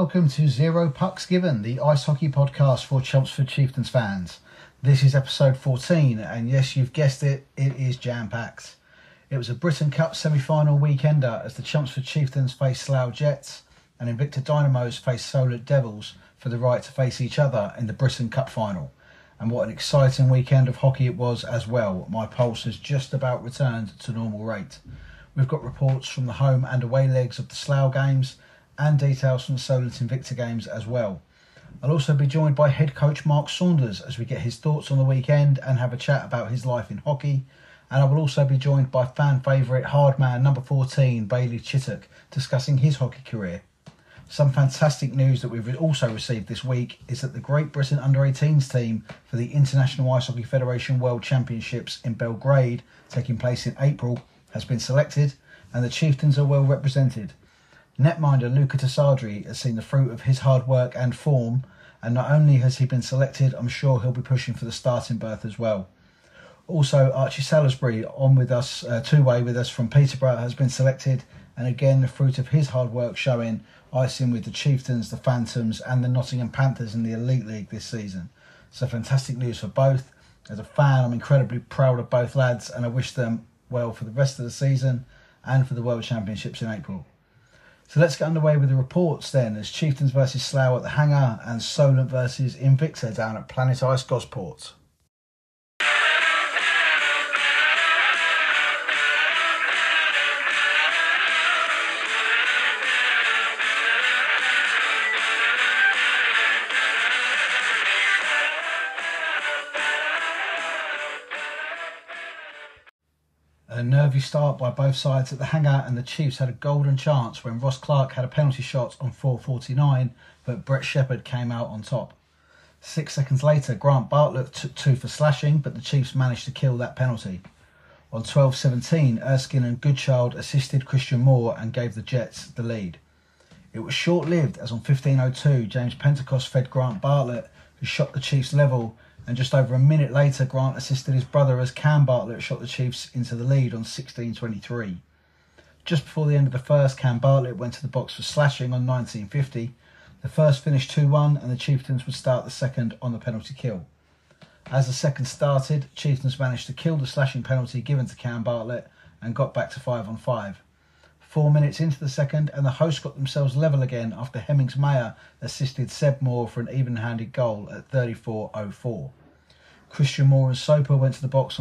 welcome to Zero Pucks Given, the ice hockey podcast for Chelmsford Chieftains fans. This is episode 14, and yes, you've guessed it, it is jam-packed. It was a Britain Cup semi-final weekender as the Chelmsford Chieftains faced Slough Jets and Invicta Dynamos faced Solent Devils for the right to face each other in the Britain Cup final. And what an exciting weekend of hockey it was as well. My pulse has just about returned to normal rate. We've got reports from the home and away legs of the Slough games and details from the Solent Invicta games as well. I'll also be joined by head coach Mark Saunders as we get his thoughts on the weekend and have a chat about his life in hockey. And I will also be joined by fan favourite hard man number 14 Bailey Chittock discussing his hockey career. Some fantastic news that we've also received this week is that the Great Britain Under-18s team for the International Ice Hockey Federation World Championships in Belgrade, taking place in April, has been selected and the Chieftains are well represented. Netminder Luca Tassadri has seen the fruit of his hard work and form, and not only has he been selected, I'm sure he'll be pushing for the starting berth as well. Also, Archie Salisbury, on with us, two-way with us from Peterborough, has been selected, and again the fruit of his hard work showing, icing with the Chieftains, the Phantoms and the Nottingham Panthers in the Elite League this season. So fantastic news for both. As a fan, I'm incredibly proud of both lads, and I wish them well for the rest of the season and for the World Championships in April. So let's get underway with the reports then, as Chieftains versus Slough at the Hangar and Solent versus Invicta down at Planet Ice Gosport. A nervy start by both sides at the Hangar, and the Chiefs had a golden chance when Ross Clark had a penalty shot on 4:49, but Brett Shepherd came out on top. 6 seconds later, Grant Bartlett took two for slashing, but the Chiefs managed to kill that penalty. On 12:17, Erskine and Goodchild assisted Christian Moore and gave the Jets the lead. It was short-lived as on 15:02, James Pentecost fed Grant Bartlett, who shot the Chiefs level, and just over a minute later, Grant assisted his brother as Cam Bartlett shot the Chiefs into the lead on 16:23. Just before the end of the first, Cam Bartlett went to the box for slashing on 19:50. The first finished 2-1 and the Chieftains would start the second on the penalty kill. As the second started, Chieftains managed to kill the slashing penalty given to Cam Bartlett and got back to 5-on-5. 4 minutes into the second and the hosts got themselves level again after Hemmings Mayer assisted Seb Moore for an even-handed goal at 34:04. Christian Moore and Soper went to the box on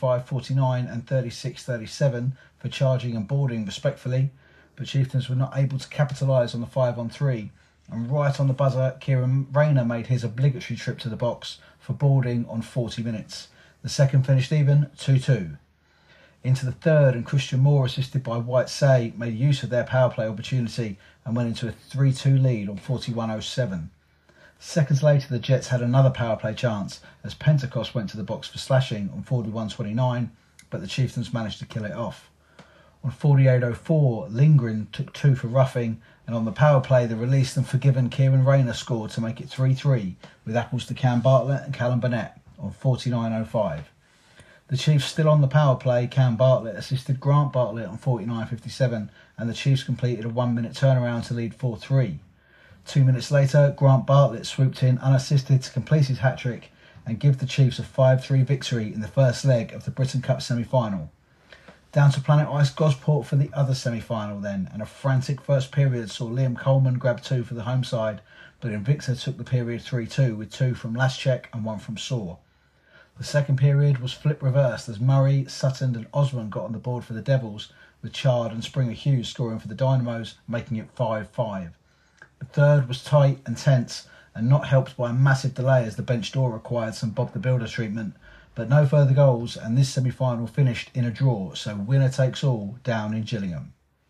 35:49 and 36:37 for charging and boarding respectfully, but Chieftains were not able to capitalise on the 5-on-3, and right on the buzzer, Kieran Rayner made his obligatory trip to the box for boarding on 40 minutes. The second finished even, 2-2. Into the third, and Christian Moore, assisted by White Say, made use of their power play opportunity and went into a 3-2 lead on 41:07. Seconds later, the Jets had another power play chance as Pentecost went to the box for slashing on 41:29, but the Chieftains managed to kill it off. On 48:04, Lindgren took two for roughing, and on the power play, the released and forgiven Kieran Rayner scored to make it 3-3, with apples to Cam Bartlett and Callum Burnett on 49:05. The Chiefs still on the power play, Cam Bartlett assisted Grant Bartlett on 49:57, and the Chiefs completed a 1-minute turnaround to lead 4-3. 2 minutes later, Grant Bartlett swooped in unassisted to complete his hat-trick and give the Chiefs a 5-3 victory in the first leg of the Britain Cup semi-final. Down to Planet Ice Gosport for the other semi-final then, and a frantic first period saw Liam Coleman grab two for the home side, but Invicta took the period 3-2 with two from Laschek and one from Saw. The second period was flip reversed as Murray, Sutton and Osman got on the board for the Devils, with Chard and Springer Hughes scoring for the Dynamos, making it 5-5. The third was tight and tense and not helped by a massive delay as the bench door required some Bob the Builder treatment, but no further goals and this semi-final finished in a draw, so winner takes all down in Gillingham.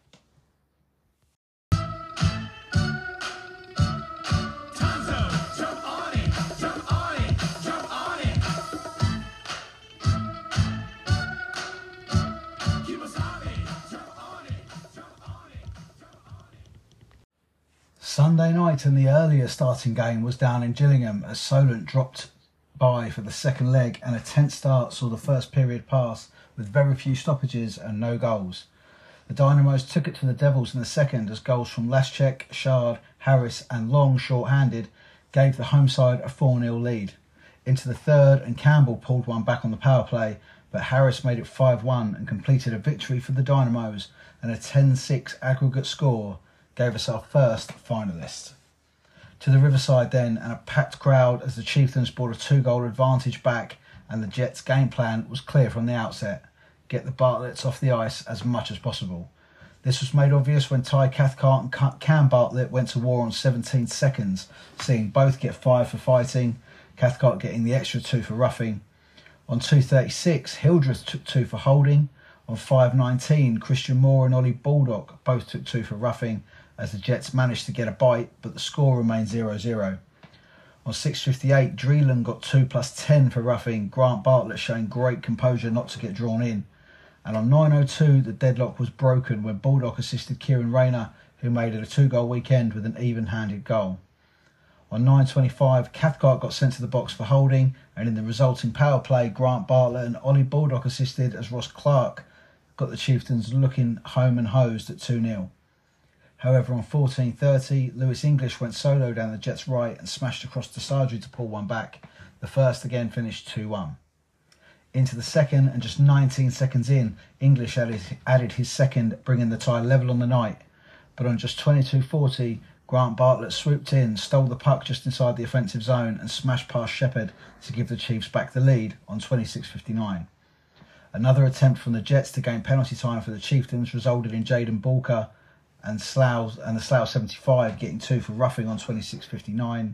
Sunday night and the earlier starting game was down in Gillingham as Solent dropped by for the second leg, and a tense start saw the first period pass with very few stoppages and no goals. The Dynamos took it to the Devils in the second as goals from Laschek, Shard, Harris and Long short-handed gave the home side a 4-0 lead. Into the third, and Campbell pulled one back on the power play, but Harris made it 5-1 and completed a victory for the Dynamos, and a 10-6 aggregate score gave us our first finalist. To the Riverside then, and a packed crowd as the Chieftains brought a 2-goal advantage back, and the Jets' game plan was clear from the outset: get the Bartletts off the ice as much as possible. This was made obvious when Ty Cathcart and Cam Bartlett went to war on 17 seconds, seeing both get 5 for fighting, Cathcart getting the extra 2 for roughing. On 2.36, Hildreth took 2 for holding. On 5.19, Christian Moore and Ollie Baldock both took 2 for roughing, as the Jets managed to get a bite, but the score remained 0-0. On 6.58, Dreelan got 2 plus 10 for roughing, Grant Bartlett showing great composure not to get drawn in. And on 9.02, the deadlock was broken when Baldock assisted Kieran Rayner, who made it a 2-goal weekend with an even-handed goal. On 9.25, Cathcart got sent to the box for holding, and in the resulting power play, Grant Bartlett and Ollie Baldock assisted as Ross Clark got the Chieftains looking home and hosed at 2-0. However, on 14.30, Lewis English went solo down the Jets' right and smashed across to Sargent to pull one back. The first again finished 2-1. Into the second, and just 19 seconds in, English added his second, bringing the tie level on the night. But on just 22.40, Grant Bartlett swooped in, stole the puck just inside the offensive zone and smashed past Shepherd to give the Chiefs back the lead on 26.59. Another attempt from the Jets to gain penalty time for the Chieftains resulted in Jaden Bulker and the Slough 75 getting 2 for roughing on 26.59.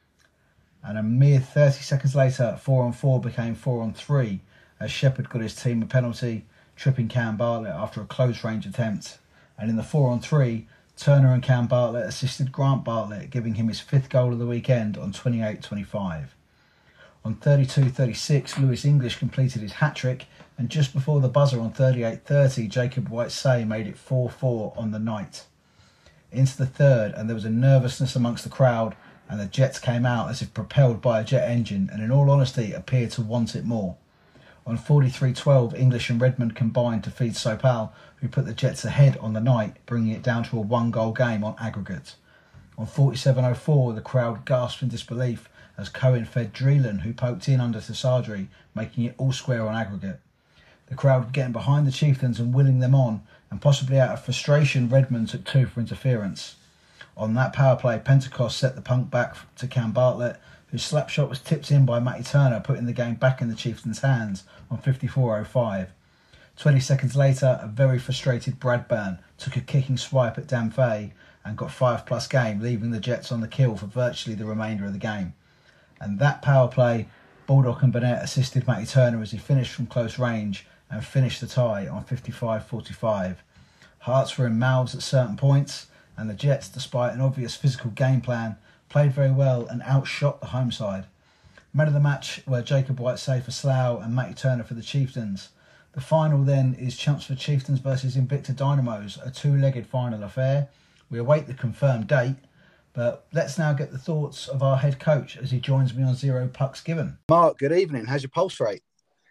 And a mere 30 seconds later, 4-on-4 became 4-on-3 as Shepherd got his team a penalty, tripping Cam Bartlett after a close range attempt. And in the 4-on-3, Turner and Cam Bartlett assisted Grant Bartlett, giving him his 5th goal of the weekend on 28.25. On 32.36, Lewis English completed his hat-trick, and just before the buzzer on 38.30, Jacob White-Say made it 4-4 on the night. Into the third, and there was a nervousness amongst the crowd, and the Jets came out as if propelled by a jet engine, and in all honesty appeared to want it more. On 43.12, English and Redmond combined to feed Sopal, who put the Jets ahead on the night, bringing it down to a 1-goal game on aggregate. On 47.04, the crowd gasped in disbelief as Cohen fed Dreelan, who poked in under to Sardri, making it all square on aggregate. The crowd were getting behind the Chieftains and willing them on, and possibly out of frustration, Redmond took 2 for interference. On that power play, Pentecost set the puck back to Cam Bartlett, whose slap shot was tipped in by Matty Turner, putting the game back in the Chieftains' hands on 54.05. 20 seconds later, a very frustrated Bradburn took a kicking swipe at Dan Fay and got 5+ game, leaving the Jets on the kill for virtually the remainder of the game. And that power play, Baldock and Burnett assisted Matty Turner as he finished from close range and finished the tie on 55.45. Hearts were in mouths at certain points, and the Jets, despite an obvious physical game plan, played very well and outshot the home side. Men of the match were Jacob White-Say for Slough and Matty Turner for the Chieftains. The final then is Chelmsford Chieftains versus Invicta Dynamos, a 2-legged final affair. We await the confirmed date, but let's now get the thoughts of our head coach as he joins me on Zero Pucks Given. Mark, good evening. How's your pulse rate?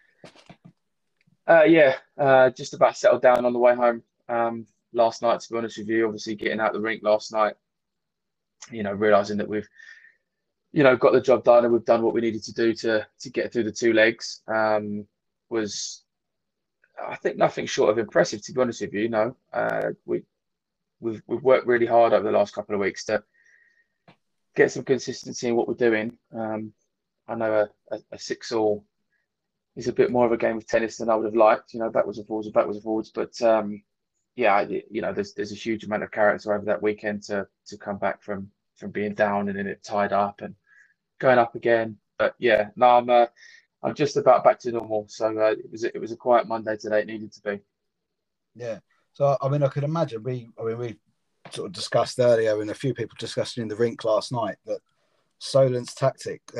Just about settled down on the way home last night, to be honest with you. Obviously getting out the rink last night, realising that we've, got the job done and we've done what we needed to do to get through the 2 legs was, I think, nothing short of impressive, to be honest with you. We've worked really hard over the last couple of weeks to get some consistency in what we're doing. I know a 6-all is a bit more of a game of tennis than I would have liked, backwards and forwards. But there's a huge amount of character over that weekend to come back from being down and then it tied up and going up again. But I'm just about back to normal. So it was a quiet Monday today. It needed to be. Yeah. So I could imagine we sort of discussed earlier, and a few people discussed in the rink last night, that Slough's tactics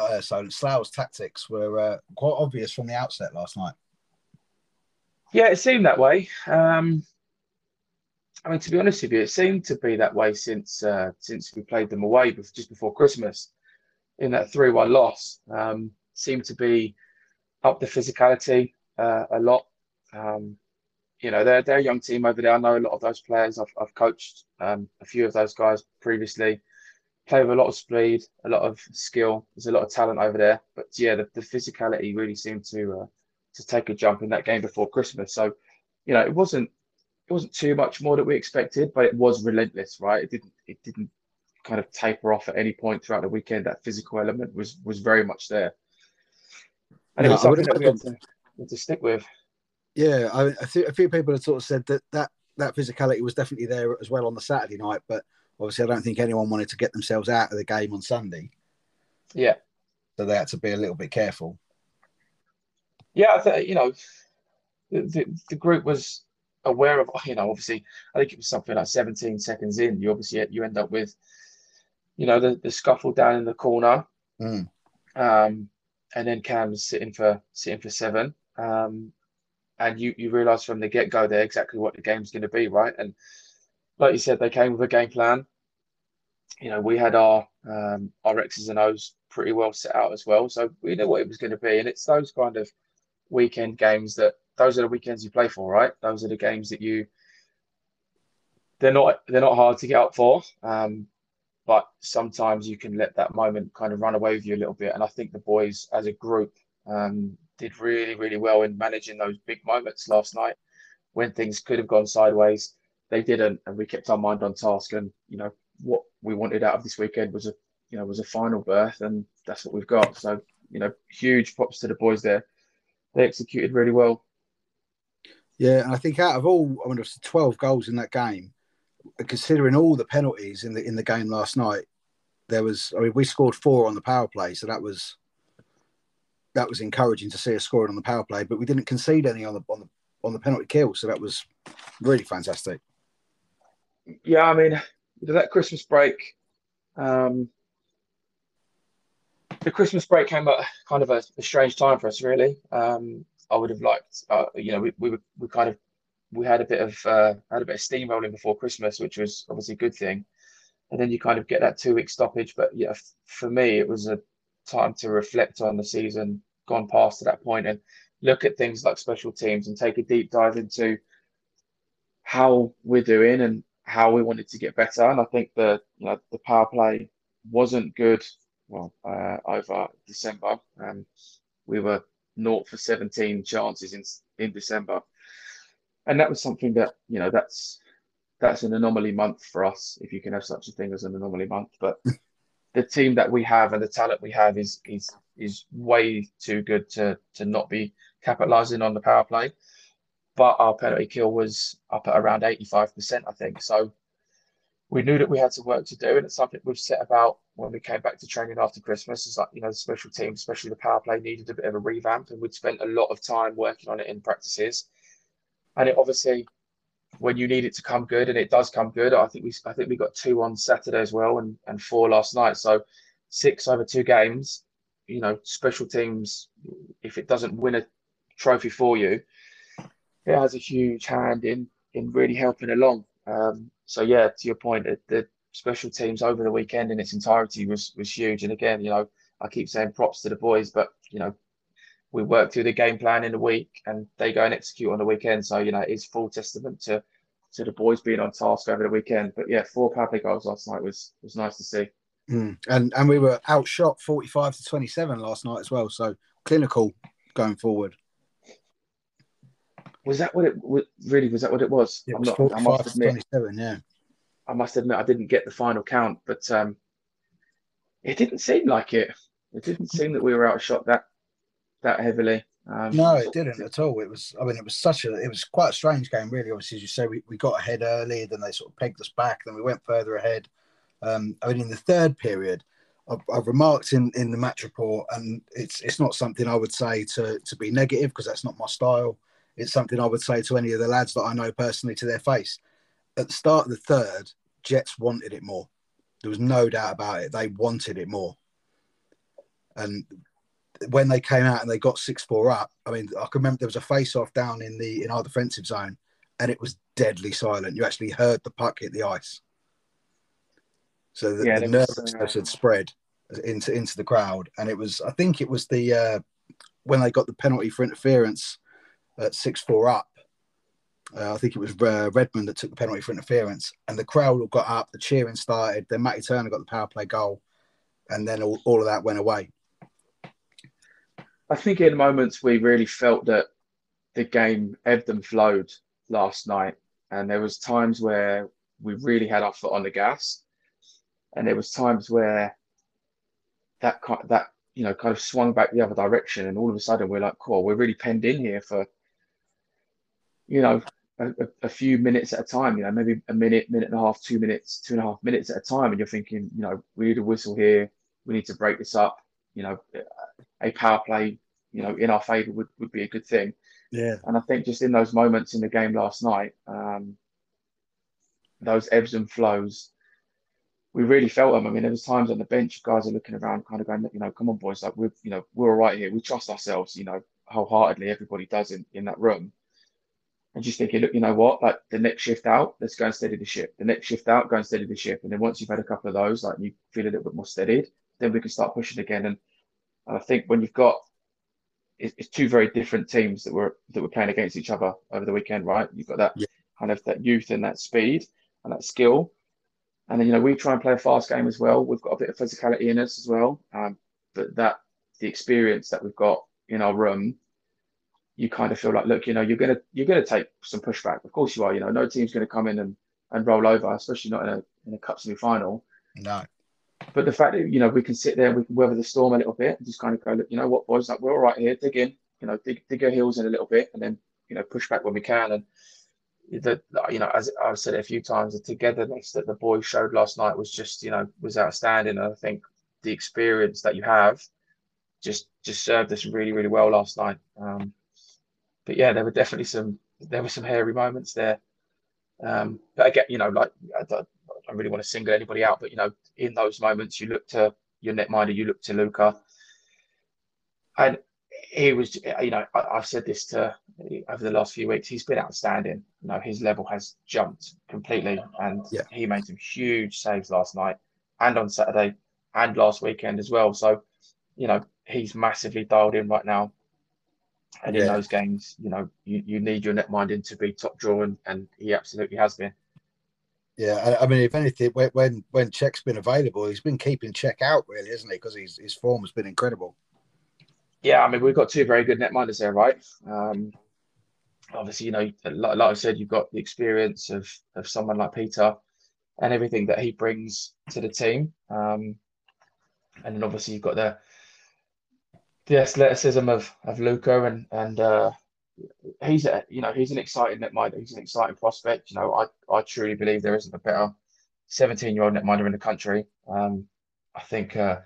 were quite obvious from the outset last night. Yeah, it seemed that way. To be honest with you, it seemed to be that way since we played them away just before Christmas in that 3-1 loss. Seemed to be up the physicality a lot. they're a young team over there. I know a lot of those players. I've coached a few of those guys previously. Play with a lot of speed, a lot of skill. There's a lot of talent over there. But yeah, the physicality really seemed to take a jump in that game before Christmas. So, it wasn't too much more that we expected, but it was relentless, right? It didn't kind of taper off at any point throughout the weekend. That physical element was very much there, and it No, was I would something that we had imagine. to stick with. Yeah, I think a few people have sort of said that physicality was definitely there as well on the Saturday night, but obviously I don't think anyone wanted to get themselves out of the game on Sunday, Yeah, so they had to be a little bit careful. yeah. I think the group was aware of. Obviously, I think it was something like 17 seconds in. You end up with the scuffle down in the corner, Mm. um, and then Cam's sitting for seven. And you realise from the get go there exactly what the game's going to be, right? And like you said, they came with a game plan. We had our X's and O's pretty well set out as well, so we knew what it was going to be. And it's those kind of weekend games those are the weekends you play for, right? Those are the games that they're not hard to get up for. But sometimes you can let that moment kind of run away with you a little bit. And I think the boys as a group did really, really well in managing those big moments last night when things could have gone sideways. They didn't, and we kept our mind on task. And what we wanted out of this weekend was a final berth, and that's what we've got. So huge props to the boys there. They executed really well. Yeah, and I think out of all, I mean, it was 12 goals in that game. Considering all the penalties in the game last night, we scored 4 on the power play, so that was encouraging to see us scoring on the power play. But we didn't concede any on the penalty kill, so that was really fantastic. Yeah, I mean, that Christmas break, the Christmas break came at kind of a strange time for us, really. I would have liked, we had a bit of steamrolling before Christmas, which was obviously a good thing. And then you kind of get that 2 week stoppage. But yeah, for me, it was a time to reflect on the season gone past to that point and look at things like special teams and take a deep dive into how we're doing and how we wanted to get better. And I think the power play wasn't good. Well, over December, we were 0 for 17 chances in December, and that was something that that's an anomaly month for us, if you can have such a thing as an anomaly month. But the team that we have and the talent we have is way too good to not be capitalising on the power play. But our penalty kill was up at around 85%, I think. So we knew that we had some work to do, and it's something we've set about when we came back to training after Christmas. It's like, the special team, especially the power play, needed a bit of a revamp, and we'd spent a lot of time working on it in practices. And it obviously, when you need it to come good, and it does come good, I think we got 2 on Saturday as well, and 4 last night. So 6 over 2 games. Special teams, if it doesn't win a trophy for you, it has a huge hand in really helping along. So yeah, to your point, the special teams over the weekend in its entirety was huge. And again, I keep saying props to the boys, but we work through the game plan in the week and they go and execute on the weekend. So it's full testament to the boys being on task over the weekend. But yeah, 4 power play goals last night was nice to see. And we were outshot 45-27 last night as well. So clinical going forward. Was that what it really was? That what it was? It was 45-27. Yeah. I must admit I didn't get the final count, but it didn't seem like it. It didn't seem that we were outshot that heavily. No, it didn't at all. It was quite a strange game, really. Obviously, as you say, we got ahead early, then they sort of pegged us back, then we went further ahead. In the third period, I've remarked in the match report, and it's not something I would say to be negative, because that's not my style. It's something I would say to any of the lads that I know personally to their face. At the start of the third, Jets wanted it more. There was no doubt about it. They wanted it more. And when they came out and they got 6-4 up, I mean, I can remember there was a face-off down in our defensive zone, and it was deadly silent. You actually heard the puck hit the ice. So the nervousness had spread into the crowd. And I think it was when they got the penalty for interference at 6-4 up, I think it was Redmond that took the penalty for interference, and the crowd all got up, the cheering started. Then Matty Turner got the power play goal, and then all of that went away. I think in moments we really felt that the game ebbed and flowed last night, and there was times where we really had our foot on the gas, and there was times where that kind of swung back the other direction, and all of a sudden we're like, cool, we're really penned in here for you know a few minutes at a time, maybe a minute, minute and a half, 2 minutes, 2.5 minutes at a time, and you're thinking, we need a whistle here, we need to break this up, a power play, in our favour would be a good thing. Yeah. And I think just in those moments in the game last night, those ebbs and flows, we really felt them. I mean, there was times on the bench, guys are looking around, kind of going, come on, boys, like we're all right here. We trust ourselves, wholeheartedly. Everybody does in that room. And just thinking, look, you know what? Like the next shift out, let's go and steady the ship. The next shift out, go and steady the ship. And then once you've had a couple of those, like you feel a little bit more steadied, then we can start pushing again. And I think when you've got it's two very different teams that were playing against each other over the weekend, right? You've got that kind of that youth and that speed and that skill. And then, we try and play a fast game as well. We've got a bit of physicality in us as well. But the experience that we've got in our room, you kind of feel like, look, you're gonna take some pushback. Of course you are. No team's going to come in and roll over, especially not in a cup semi-final. No. But the fact that we can sit there, we can weather the storm a little bit, and just kind of go, look, you know what, boys, like we're all right here. Dig in, dig our heels in a little bit, and then push back when we can. And as I've said it a few times, the togetherness that the boys showed last night was just was outstanding. And I think the experience that you have just served us really, really well last night. But yeah, there were definitely some hairy moments there. But again, I don't really want to single anybody out, but in those moments, you look to your netminder, you look to Luca, and he was, I've said this over the last few weeks, he's been outstanding. His level has jumped completely, and he made some huge saves last night and on Saturday and last weekend as well. So, he's massively dialed in right now. And in those games, you need your netminding to be top draw, and he absolutely has been. Yeah, I mean, if anything, when Czech's been available, he's been keeping Czech out, really, isn't he? Because his form has been incredible. Yeah, I mean, we've got two very good netminders there, right? Obviously, like I said, you've got the experience of someone like Peter and everything that he brings to the team. And then obviously you've got the athleticism of Luca, and he's an exciting netminder. He's an exciting prospect. I truly believe there isn't a better 17-year-old netminder in the country. I think the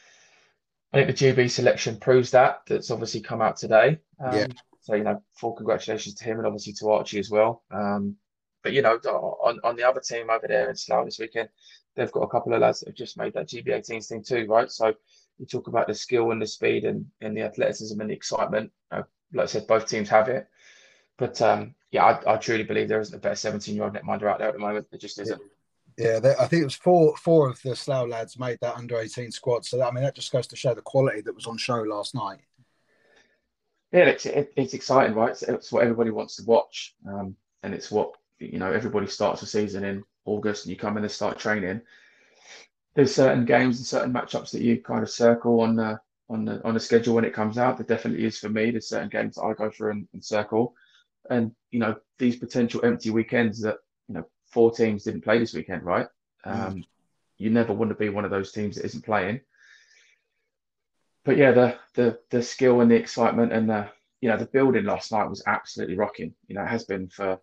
GB selection proves that. That's obviously come out today. So full congratulations to him, and obviously to Archie as well. But on the other team over there in Slough this weekend, they've got a couple of lads that have just made that GB18s team too, right? So you talk about the skill and the speed and the athleticism and the excitement. Like I said, both teams have it. But I truly believe there isn't a better 17-year-old netminder out there at the moment. There just isn't. Yeah, I think it was four of the Slough lads made that under-18 squad. So that just goes to show the quality that was on show last night. Yeah, it's exciting, right? It's what everybody wants to watch, and it's what everybody starts the season in August, and you come in and start training. There's certain games and certain matchups that you kind of circle on the schedule when it comes out. There definitely is for me. There's certain games that I go through and circle, and these potential empty weekends that 4 teams didn't play this weekend, right? You never want to be one of those teams that isn't playing. But yeah, the skill and the excitement and the building last night was absolutely rocking. It has been for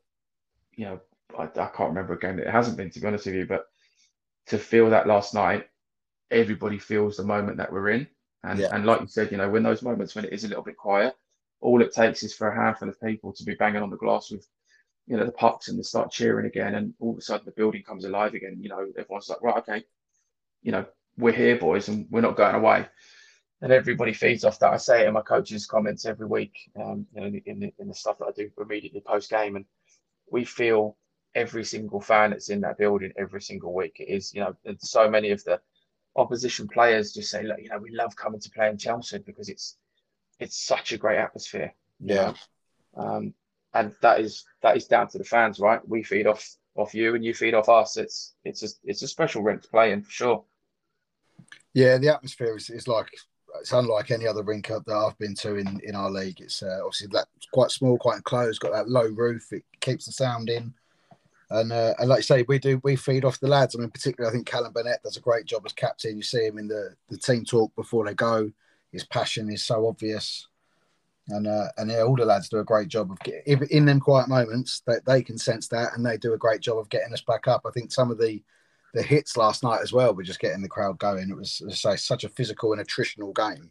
I can't remember a game that it hasn't been, to be honest with you, but to feel that last night, everybody feels the moment that we're in. And like you said, when those moments when it is a little bit quiet, all it takes is for a handful of people to be banging on the glass with, the pucks, and they start cheering again, and all of a sudden the building comes alive again. Everyone's like, right, okay, we're here, boys, and we're not going away. And everybody feeds off that. I say it in my coach's comments every week, in the stuff that I do immediately post game, and we feel every single fan that's in that building every single week. It is, and so many of the opposition players just say, look, we love coming to play in Chelmsford because it's such a great atmosphere. and that is down to the fans, right? We feed off you, and you feed off us. It's a special rink to play in for sure. Yeah, the atmosphere is like, it's unlike any other rink that I've been to in our league. It's obviously that quite small, quite enclosed, got that low roof. It keeps the sound in, and like you say, we feed off the lads. I mean, particularly I think Callum Burnett does a great job as captain. You see him in the team talk before they go. His passion is so obvious. And yeah, all the lads do a great job of in them quiet moments that they can sense that, and they do a great job of getting us back up. I think some of the hits last night as well were just getting the crowd going. It was, as I say, such a physical and attritional game.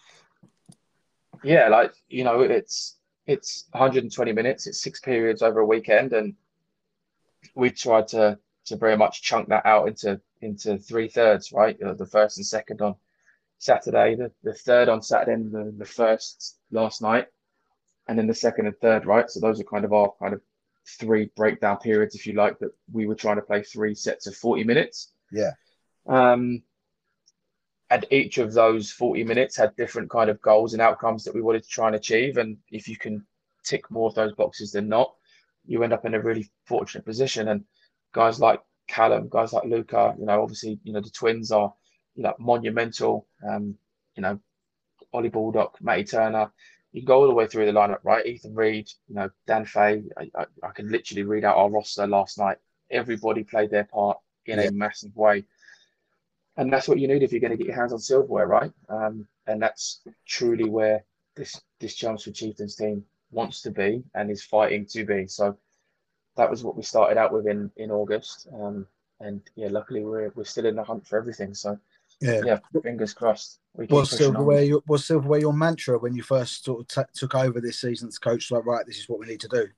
Yeah, like, it's 120 minutes. It's 6 periods over a weekend, and we tried to very much chunk that out into 3/3, right? The first and second on Saturday, the third on Saturday, and the first last night, and then the second and third, right? So those are kind of our kind of 3 breakdown periods, if you like, that we were trying to play 3 sets of 40 minutes. Yeah. And each of those 40 minutes had different kind of goals and outcomes that we wanted to try and achieve. And if you can tick more of those boxes than not, you end up in a really fortunate position. And guys like Callum, guys like Luca, obviously, the twins are, monumental. Ollie Baldock, Matty Turner. You can go all the way through the lineup, right? Ethan Reed, Dan Fay. I can literally read out our roster last night. Everybody played their part in a massive way. And that's what you need if you're going to get your hands on silverware, right? And that's truly where this Chelmsford Chieftains team wants to be and is fighting to be. So that was what we started out with in August. And yeah, luckily we're still in the hunt for everything. So yeah, fingers crossed. Was silverware your mantra when you first sort of took over this season as coach? Like, right, this is what we need to do.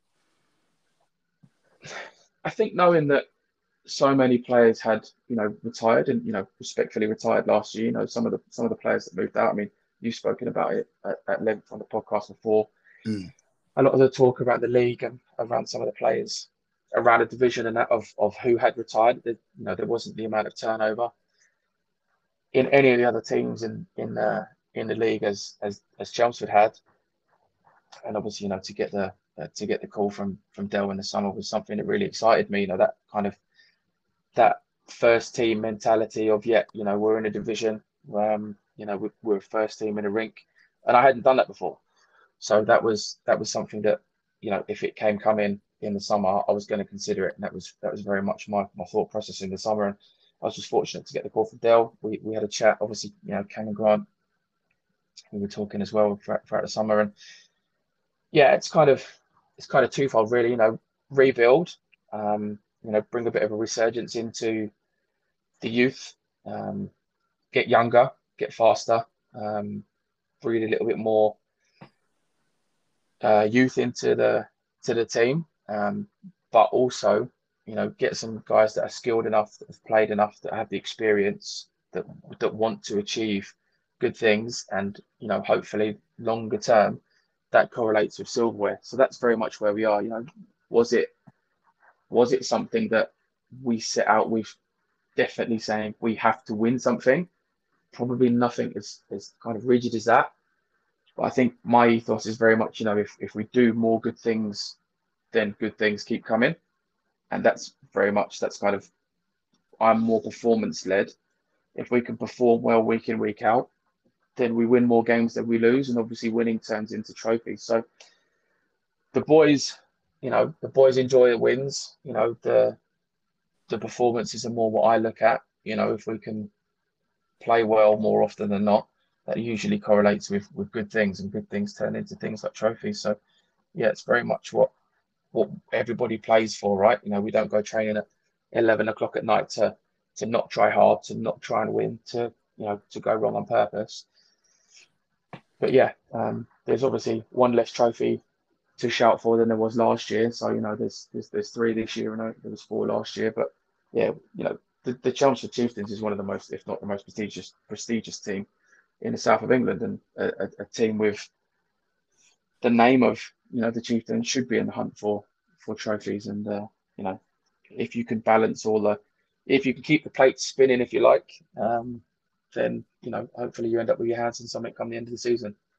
I think knowing that so many players had, retired and, respectfully retired last year. Some of the players that moved out. I mean, you've spoken about it at length on the podcast before. A lot of the talk around the league and around some of the players around the division and that of who had retired. There wasn't the amount of turnover in any of the other teams in the league as Chelmsford had. And obviously, to get the call from Dell in the summer was something that really excited me. That kind of that first team mentality of, we're in a division, we're a first team in a rink, and I hadn't done that before. So that was something that, if it came coming in the summer, I was going to consider it, and that was very much my thought process in the summer. And I was just fortunate to get the call from Dell. We had a chat, obviously, Cam and Grant, we were talking as well throughout the summer, and yeah, it's kind of twofold really. Rebuild. Bring a bit of a resurgence into the youth, get younger, get faster, breed a little bit more youth into the team, but also, get some guys that are skilled enough, that have played enough, that have the experience, that want to achieve good things, and hopefully longer term that correlates with silverware. So that's very much where we are. Was it something that we set out with definitely saying we have to win something? Probably nothing as kind of rigid as that. But I think my ethos is very much, if we do more good things, then good things keep coming. And that's kind of, I'm more performance led. If we can perform well week in, week out, then we win more games than we lose. And obviously winning turns into trophies. So the boys enjoy the wins. The performances are more what I look at. If we can play well more often than not, that usually correlates with good things, and good things turn into things like trophies. So yeah, it's very much what everybody plays for, right? We don't go training at 11 o'clock at night to not try hard, to not try and win, to go wrong on purpose. But yeah, there's obviously one less trophy to shout for than there was last year. So there's 3 this year, and there was 4 last year. But yeah, the Chelmsford Chieftains is one of the most, if not the most prestigious team in the south of England, and a team with the name of the Chieftains should be in the hunt for trophies. And if you can balance if you can keep the plates spinning, if you like, then hopefully you end up with your hands on something come the end of the season.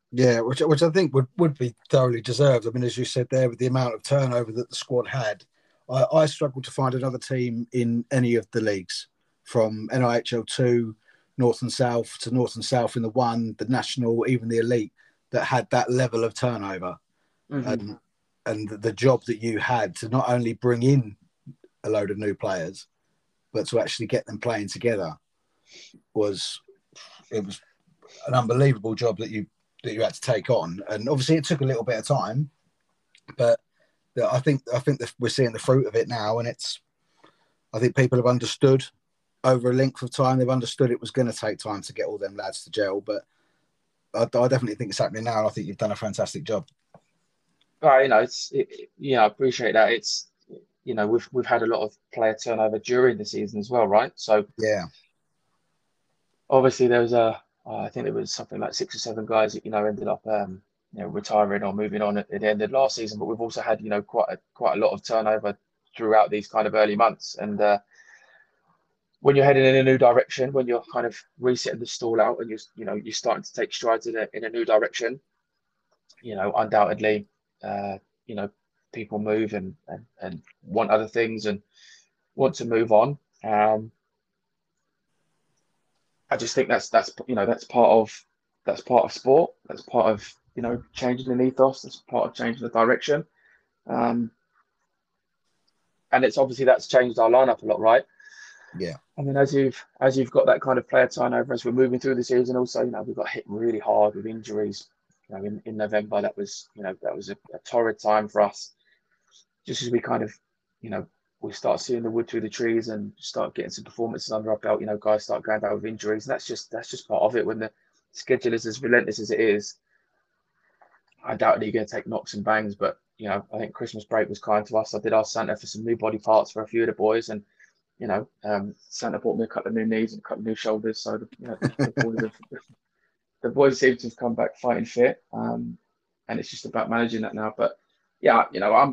Yeah, which I think would be thoroughly deserved. I mean, as you said there, with the amount of turnover that the squad had, I struggled to find another team in any of the leagues, from NIHL 2, North and South, to North and South in the one, the National, even the Elite, that had that level of turnover. Mm-hmm. And the job that you had to not only bring in a load of new players, but to actually get them playing together was an unbelievable job that you had to take on. And obviously it took a little bit of time, but I think that we're seeing the fruit of it now, and I think people have understood over a length of time. They've understood it was going to take time to get all them lads to gel, but I definitely think it's happening now, and I think you've done a fantastic job. Right, I appreciate that. We've had a lot of player turnover during the season as well, right? So Yeah, obviously there was I think there was something like 6 or 7 guys that ended up retiring or moving on at the end of last season. But we've also had quite a lot of turnover throughout these kind of early months. And when you're heading in a new direction, when you're kind of resetting the stall out, and you're starting to take strides in a new direction, undoubtedly, uh, you know, people move and want other things and want to move on. I just think that's part of sport. That's part of changing the ethos. That's part of changing the direction. Um, and it's obviously that's changed our lineup a lot, right? yeah, I mean, as you've got that kind of player turnover as we're moving through the season, also we got hit really hard with injuries. In November, that was a torrid time for us. Just as we kind of, you know, we start seeing the wood through the trees and start getting some performances under our belt. Guys start going down with injuries, and that's just part of it. When the schedule is as relentless as it is, undoubtedly you're going to take knocks and bangs. But I think Christmas break was kind to us. I did ask Santa for some new body parts for a few of the boys, and Santa bought me a couple of new knees and a couple of new shoulders. So the boys seem to have come back fighting fit, and it's just about managing that now. But yeah,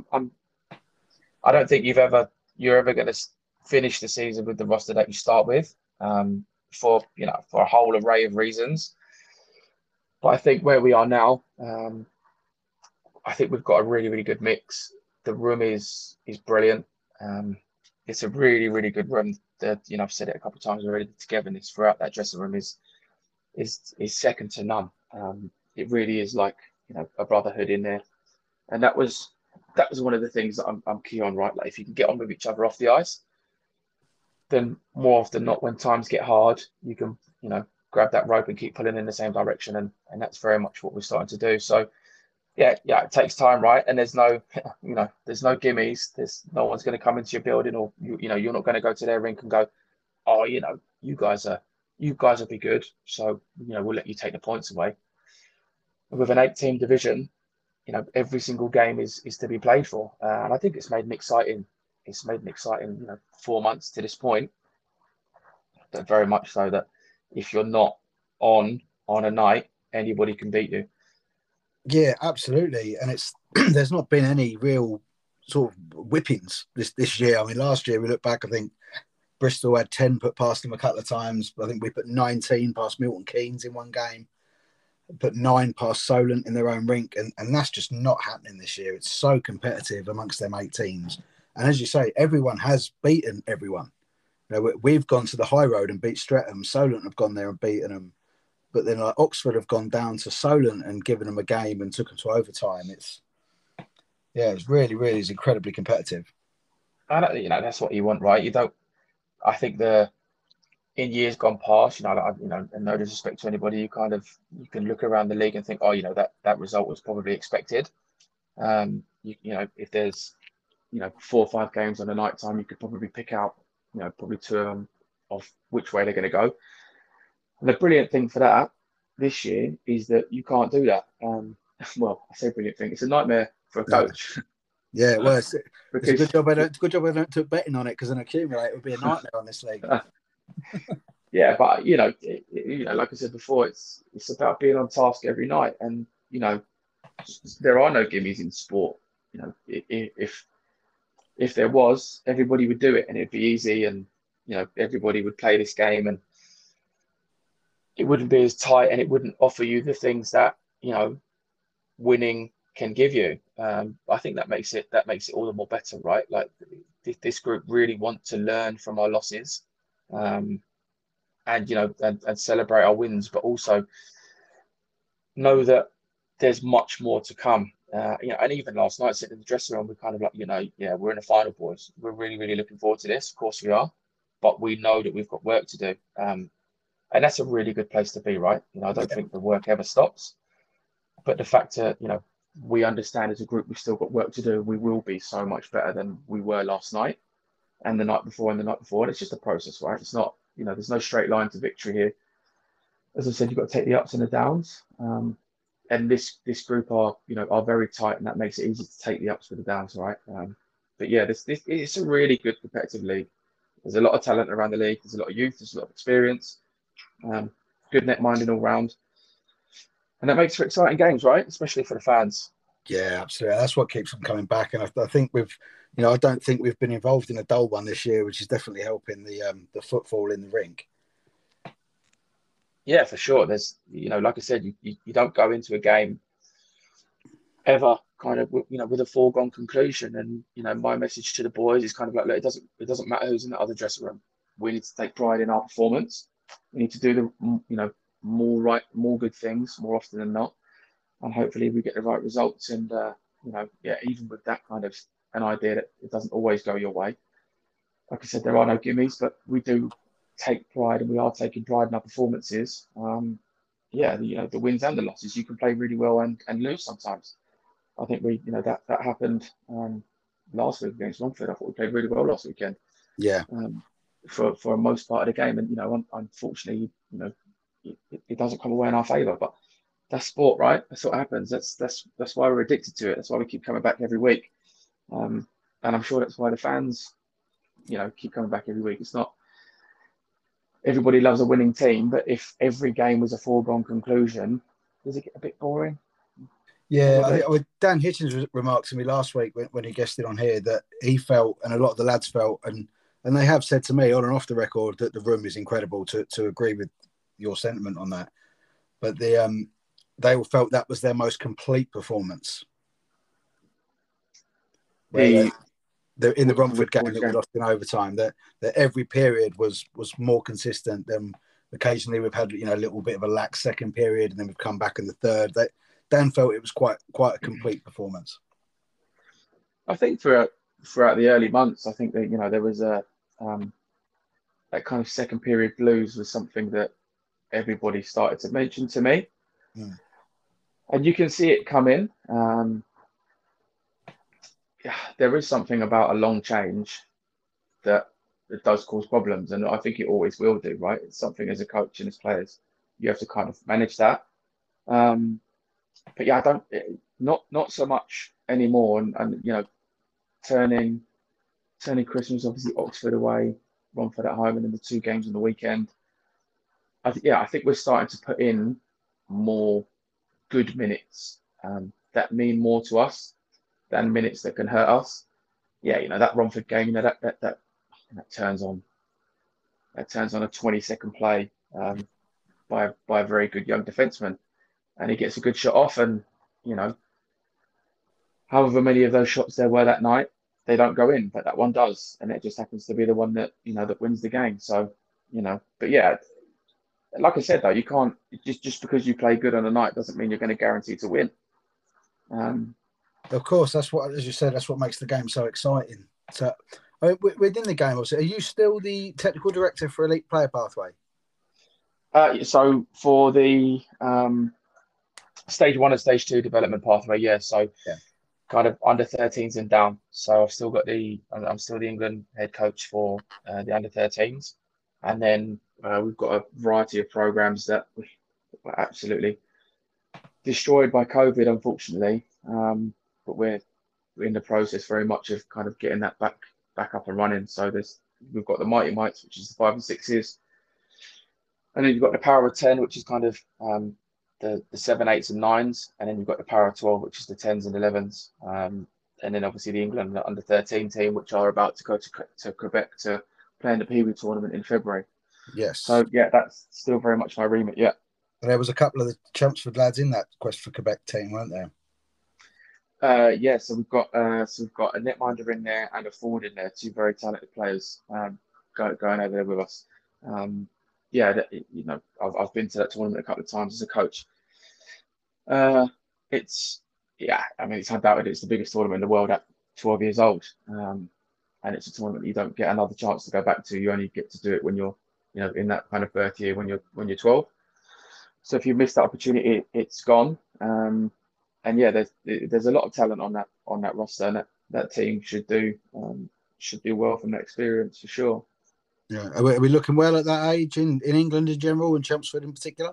I don't think you're ever going to finish the season with the roster that you start with, for a whole array of reasons. But I think where we are now, I think we've got a really, really good mix. The room is brilliant. Um, it's a really, really good room. I've said it a couple of times already. The togetherness throughout that dressing room is second to none. It really is like a brotherhood in there, and that was one of the things that I'm key on, right? Like if you can get on with each other off the ice, then more often than not, when times get hard, you can grab that rope and keep pulling in the same direction, and that's very much what we're starting to do. So yeah, it takes time, right? And there's no there's no gimmies. There's no one's going to come into your building, or you're not going to go to their rink and go, oh, you guys will be good, so we'll let you take the points away. With an 8-team division, every single game is to be played for, and I think it's made an exciting. It's made an exciting, 4 months to this point, but very much so that if you're not on a night, anybody can beat you. yeah, absolutely. And it's there's not been any real sort of whippings this year. I mean, last year we look back, I think Bristol had 10 put past them a couple of times. I think we put 19 past Milton Keynes in one game, put 9 past Solent in their own rink, and that's just not happening this year. It's so competitive amongst them 8 teams. And as you say, everyone has beaten everyone. We've gone to the high road and beat Streatham. Solent have gone there and beaten them. But then like Oxford have gone down to Solent and given them a game and took them to overtime. It's really, really is incredibly competitive. And that's what you want, right? You don't. I think in years gone past, and no disrespect to anybody, you can look around the league and think, oh, that result was probably expected. If there's 4 or 5 games on a night time, you could probably pick out probably 2 of them of which way they're going to go. And the brilliant thing for that this year is that you can't do that. Well, I say brilliant thing. It's a nightmare for a No. coach. Yeah, well, it's a Because good job. I don't took betting on it, because an accumulator would be a nightmare on this league. yeah, but like I said before, it's about being on task every night, and there are no gimmies in sport. If there was, everybody would do it, and it'd be easy, and everybody would play this game, and it wouldn't be as tight, and it wouldn't offer you the things that you know, winning can give you. I think that makes it all the more better, right? Like this group really want to learn from our losses, and and celebrate our wins, but also know that there's much more to come. And even last night, sitting in the dressing room, we're kind of like, yeah, we're in the final, boys. We're really, really looking forward to this. Of course we are, but we know that we've got work to do. And that's a really good place to be, right? I don't think the work ever stops. But the fact that, we understand as a group we've still got work to do. We will be so much better than we were last night and the night before and the night before. And it's just a process, right? It's not, there's no straight line to victory here. As I said, you've got to take the ups and the downs. And this group are very tight, and that makes it easy to take the ups with the downs, right? But yeah, this it's a really good competitive league. There's a lot of talent around the league. There's a lot of youth. There's a lot of experience. Good net minding all round, and that makes for exciting games, right? Especially for the fans. Yeah, absolutely. That's what keeps them coming back. And I think I don't think we've been involved in a dull one this year, which is definitely helping the footfall in the rink. Yeah, for sure. There's, like I said, you don't go into a game ever kind of, with a foregone conclusion. And, my message to the boys is kind of like, look, it doesn't matter who's in the other dressing room. We need to take pride in our performance. We need to do more good things more often than not. And hopefully we get the right results. And, even with that kind of an idea that it doesn't always go your way. Like I said, there are no gimmies, but we do take pride, and we are taking pride in our performances. The wins and the losses, you can play really well and lose sometimes. I think that happened last week against Romford. I thought we played really well last weekend. Yeah. For most part of the game, and unfortunately, it doesn't come away in our favour. But that's sport, right? That's what happens. That's why we're addicted to it. That's why we keep coming back every week. And I'm sure that's why the fans, keep coming back every week. It's not. Everybody loves a winning team, but if every game was a foregone conclusion, does it get a bit boring? Yeah, I think Dan Hitchens remarked to me last week when he guested on here that he felt, and a lot of the lads felt, and they have said to me on and off the record that the room is incredible, to agree with your sentiment on that. But they all felt that was their most complete performance. In the Romford game that we lost in overtime, that every period was more consistent than occasionally we've had, a little bit of a lax second period, and then we've come back in the third. Dan felt it was quite a complete performance. I think throughout the early months, I think that there was a that kind of second period blues was something that everybody started to mention to me, and you can see it come in. There is something about a long change that does cause problems, and I think it always will do, right? It's something as a coach and as players, you have to kind of manage that. But yeah, not so much anymore, and turning Christmas, obviously Oxford away, Romford at home, and then the two games on the weekend. I think we're starting to put in more good minutes that mean more to us than minutes that can hurt us. Yeah, that Romford game, that turns on a 20-second play by a very good young defenseman, and he gets a good shot off, and however many of those shots there were that night, they don't go in, but that one does, and it just happens to be the one that that wins the game. So but yeah, like I said though, you can't just because you play good on a night doesn't mean you're going to guarantee to win. Of course, that's what, as you said, that's what makes the game so exciting. So, within the game, obviously, are you still the technical director for Elite Player Pathway? So for the stage 1 and stage 2 development pathway, yeah. So kind of under 13s and down. So I'm still the England head coach for the under 13s, and then we've got a variety of programs that were absolutely destroyed by COVID, unfortunately. But we're in the process very much of kind of getting that back up and running. So we've got the Mighty Mites, which is the 5 and 6s, and then you've got the Power of 10, which is kind of the 7, 8s and 9s, and then you've got the Power of 12, which is the 10s and 11s, and then obviously the England under 13 team, which are about to go to Quebec to play in the Pee Wee tournament in February. Yes. So yeah, that's still very much my remit. Yeah. There was a couple of the Chelmsford lads in that Quest for Quebec team, weren't there? Yeah, so we've got a netminder in there and a forward in there, two very talented players going over there with us. Yeah, I've been to that tournament a couple of times as a coach. Uh, it's yeah, I mean it's undoubted it's the biggest tournament in the world at 12 years old, and it's a tournament you don't get another chance to go back to. You only get to do it when you're in that kind of birth year when you're 12. So if you miss that opportunity, it's gone. And yeah, there's a lot of talent on that roster, and that team should do well from that experience for sure. Yeah. Are we looking well at that age in England in general and Chelmsford in particular?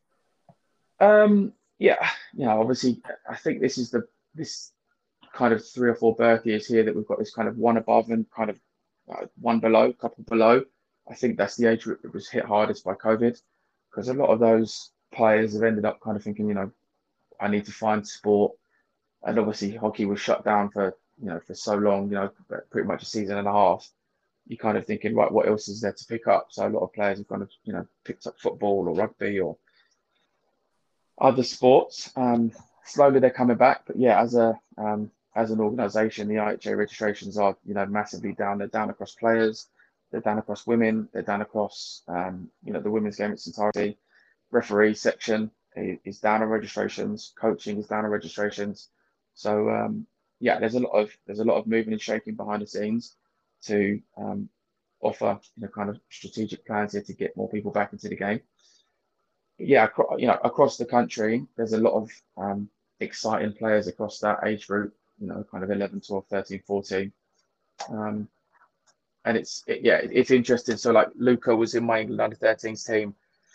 Yeah, obviously, I think this kind of 3 or 4 birth years here that we've got this kind of one above and kind of one below, couple below. I think that's the age group that was hit hardest by COVID, because a lot of those players have ended up kind of thinking, I need to find sport, and obviously hockey was shut down for so long, pretty much a season and a half. You're kind of thinking, right, what else is there to pick up? So a lot of players have kind of picked up football or rugby or other sports. Slowly they're coming back, but yeah, as an organisation, the IHA registrations are massively down. They're down across players, they're down across women, they're down across the women's game in its entirety. Referee section is down on registrations. Coaching is down on registrations. So yeah, there's a lot of moving and shaking behind the scenes to offer kind of strategic plans here to get more people back into the game. Yeah, across the country, there's a lot of exciting players across that age group, kind of 11, 12, 13, 14. And it's interesting. So like Luca was in my England under 13s team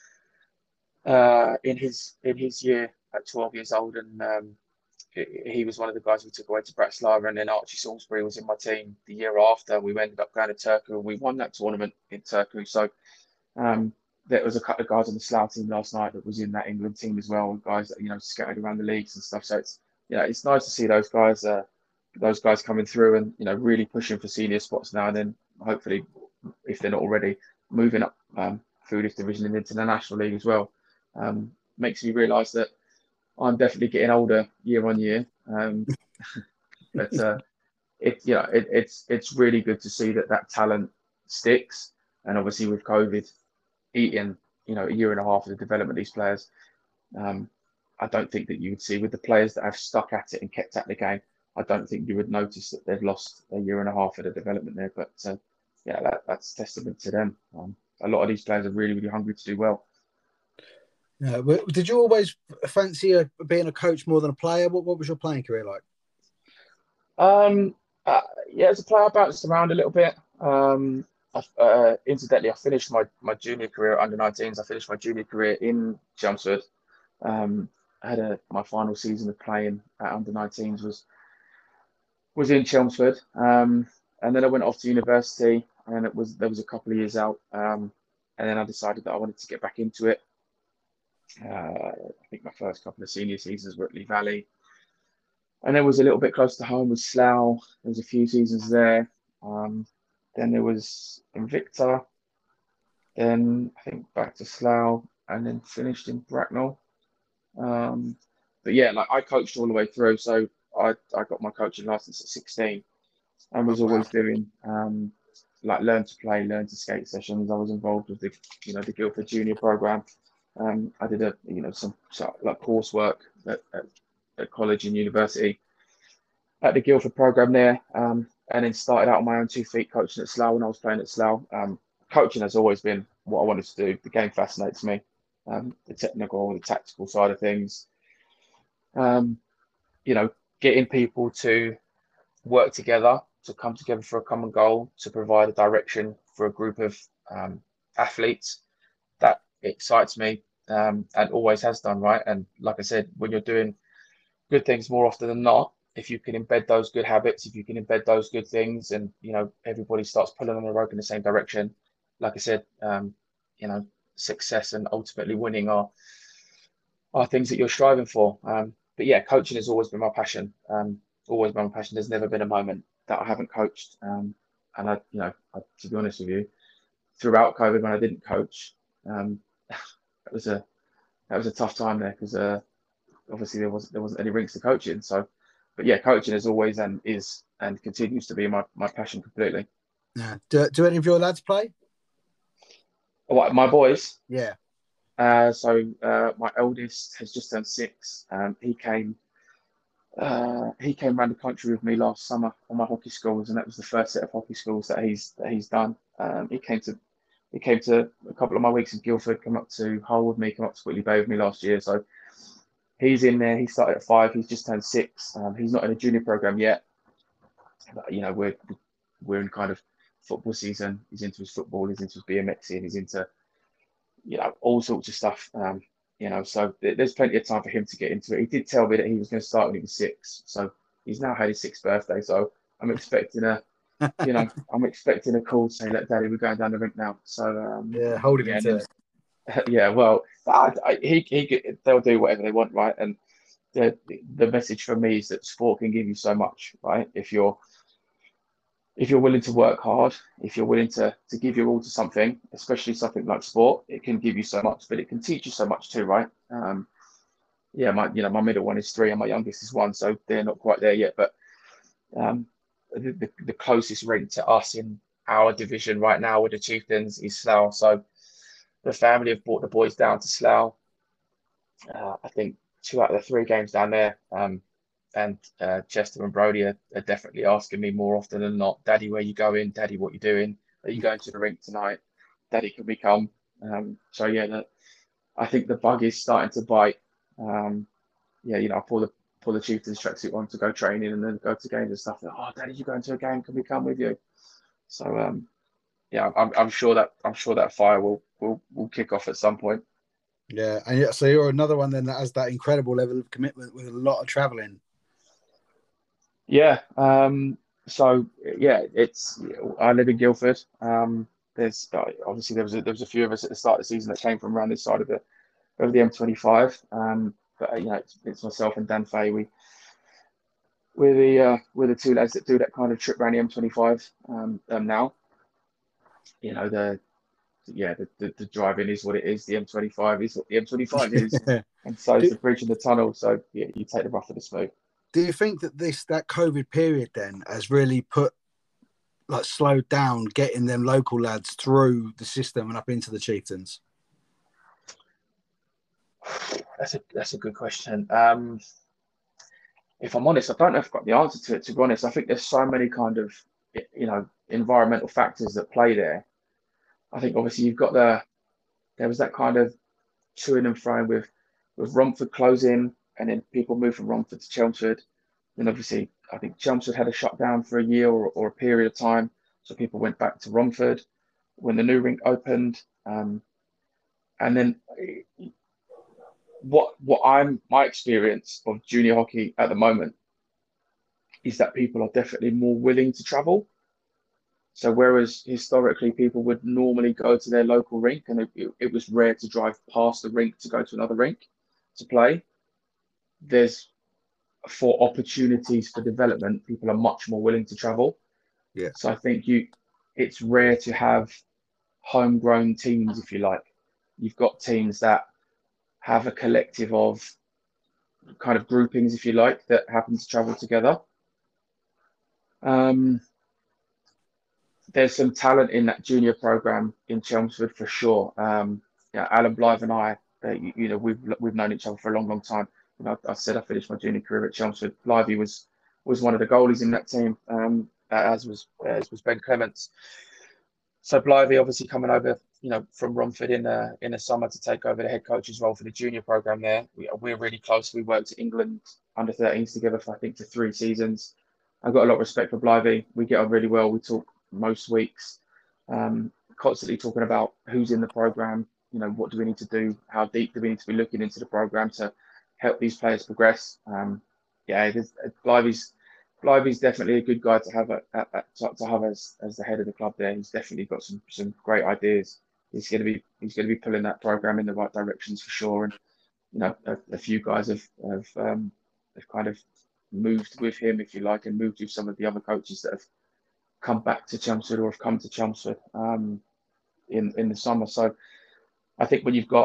in his year at 12 years old, and he was one of the guys we took away to Bratislava, and then Archie Salisbury was in my team the year after. We ended up going to Turku and we won that tournament in Turku. So there was a couple of guys on the Slough team last night that was in that England team as well, guys that scattered around the leagues and stuff. So it's nice to see those guys coming through and really pushing for senior spots now, and then hopefully, if they're not already, moving up Foodies division and into the National League as well. Makes me realise that I'm definitely getting older year on year. But it's really good to see that talent sticks, and obviously with COVID eating a year and a half of the development of these players, I don't think that you would see with the players that have stuck at it and kept at the game. I don't think you would notice that they've lost a year and a half of the development there. But that's testament to them. A lot of these players are really, really hungry to do well. Yeah. Did you always fancy being a coach more than a player? What was your playing career like? Yeah, as a player, I bounced around a little bit. Incidentally, I finished my junior career at under 19s. I finished my junior career in Chelmsford. I had my final season of playing at under 19s was in Chelmsford. And then I went off to university, and there was a couple of years out. And then I decided that I wanted to get back into it. I think my first couple of senior seasons were at Lee Valley, and there was a little bit close to home with Slough. There was a few seasons there. Then there was Invicta. Then I think back to Slough, and then finished in Bracknell. But yeah, like I coached all the way through, so I got my coaching license at 16, and was always doing like learn to play, learn to skate sessions. I was involved with the Guildford Junior program. I did some sort of like coursework at college and university at the Guildford program there, and then started out on my own 2 feet coaching at Slough when I was playing at Slough. Coaching has always been what I wanted to do. The game fascinates me, the technical, the tactical side of things. Getting people to work together, to come together for a common goal, to provide a direction for a group of athletes. That excites me, and always has done, right? And like I said, when you're doing good things more often than not, if you can embed those good habits, if you can embed those good things, and everybody starts pulling on the rope in the same direction, like I said, success and ultimately winning are things that you're striving for. But yeah, coaching has always been my passion. Always been my passion. There's never been a moment that I haven't coached. And to be honest with you, throughout COVID when I didn't coach, it was a that was a tough time there because obviously there wasn't any rinks to coach in. So, but yeah, coaching is always and is and continues to be my passion completely. Yeah. Do any of your lads play? What, my boys? Yeah. So my eldest has just turned 6. He came around the country with me last summer on my hockey schools, and that was the first set of hockey schools that he's done. He came to a couple of my weeks in Guildford, come up to Hull with me, come up to Whitley Bay with me last year. So he's in there. He started at 5. He's just turned 6. He's not in a junior program yet. But, you know, we're in kind of football season. He's into his football. He's into his BMXing. He's into, you know, all sorts of stuff. You know, so there's plenty of time for him to get into it. He did tell me that he was going to start when he was 6. So he's now had his 6th birthday. So I'm expecting I'm expecting a call to say, "Look, Daddy, we're going down the rink now." So Yeah, holding him to it. yeah, well, they'll do whatever they want, right? And the message for me is that sport can give you so much, right? If you're willing to work hard, if you're willing to give your all to something, especially something like sport, it can give you so much, but it can teach you so much too, right? Yeah, my middle one is 3 and my youngest is 1, so they're not quite there yet. But the closest rink to us in our division right now with the Chieftains is Slough. So the family have brought the boys down to Slough. I think 2 out of the 3 games down there. And Chester and Brody are definitely asking me more often than not, "Daddy, where you going? Daddy, what you doing? Are you going to the rink tonight? Daddy, can we come?" So yeah, I think the bug is starting to bite. Yeah, you know, I pull the Chieftains tracksuit on to go training and then go to games and stuff. "Oh, Daddy, you going to a game? Can we come with you?" So yeah, I'm sure that fire will kick off at some point. Yeah, and yeah, so you're another one then that has that incredible level of commitment with a lot of traveling. Yeah. So yeah, I live in Guildford. There's obviously there was a few of us at the start of the season that came from around this side of the M25. But you know, it's myself and Dan Fay. We're the 2 lads that do that kind of trip around the M25 now. You know, the driving is what it is. The M25 is what the M25 is, and so is the bridge and the tunnel. So yeah, you take the rough with the smooth. Do you think that that COVID period then has really slowed down getting them local lads through the system and up into the Chieftains? That's a good question. If I'm honest, I don't know if I've got the answer to it. To be honest, I think there's so many kind of, you know, environmental factors that play there. I think obviously there was that kind of toing and froing with Romford closing, and then people moved from Romford to Chelmsford. Then obviously I think Chelmsford had a shutdown for a year or a period of time, so people went back to Romford when the new rink opened. And then my experience of junior hockey at the moment is that people are definitely more willing to travel. So whereas historically people would normally go to their local rink, and it was rare to drive past the rink to go to another rink to play, for opportunities for development, people are much more willing to travel. Yeah. So I think it's rare to have homegrown teams, if you like. You've got teams that have a collective of kind of groupings, if you like, that happen to travel together. There's some talent in that junior program in Chelmsford for sure. Yeah, Alan Blythe and I, you know, we've known each other for a long, long time. You know, I said I finished my junior career at Chelmsford. Blythe was one of the goalies in that team, as was Ben Clements. So Blythe obviously coming over, you know, from Romford in the summer to take over the head coach's role for the junior program there. We're really close. We worked at England under 13s together for 3 seasons. I've got a lot of respect for Blythe. We get on really well. We talk most weeks, constantly talking about who's in the program. You know, what do we need to do? How deep do we need to be looking into the program to help these players progress? Yeah, Blythe's definitely a good guy to have as the head of the club there. He's definitely got some great ideas. He's going to be pulling that program in the right directions for sure. And you know, a few guys have kind of moved with him, if you like, and moved with some of the other coaches that have come back to Chelmsford or have come to Chelmsford in the summer. So I think when you've got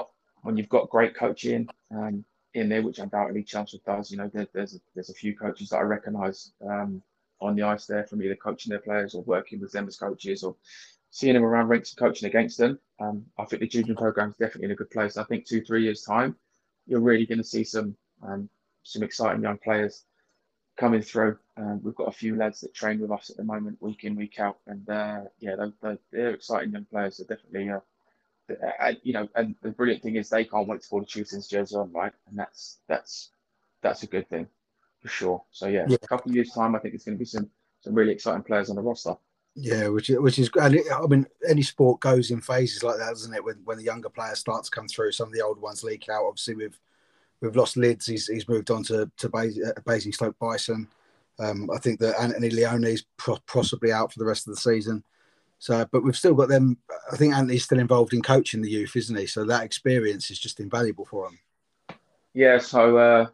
when you've got great coaching in there, which undoubtedly Chelmsford does, there's a few coaches that I recognise on the ice there from either coaching their players or working with them as coaches or seeing them around rinks and coaching against them. I think the junior program is definitely in a good place. I think 2-3 years time, you're really going to see some exciting young players coming through. We've got a few lads that train with us at the moment, week in, week out, and they're exciting young players. They're definitely, and the brilliant thing is they can't wait to pull the Chieftains jersey on, right? And that's a good thing for sure. So yeah, a couple of years time, I think it's going to be some really exciting players on the roster. Yeah, which is great. I mean, any sport goes in phases like that, doesn't it? When the younger players start to come through, some of the older ones leak out. Obviously, we've lost Lids. He's moved on to Basingstoke Bison. I think that Anthony Leone's possibly out for the rest of the season. So, but we've still got them. I think Anthony's still involved in coaching the youth, isn't he? So that experience is just invaluable for him. Yeah. So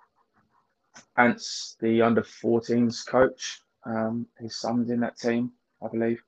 Ant's the under-14s coach. His son's in that team, I believe.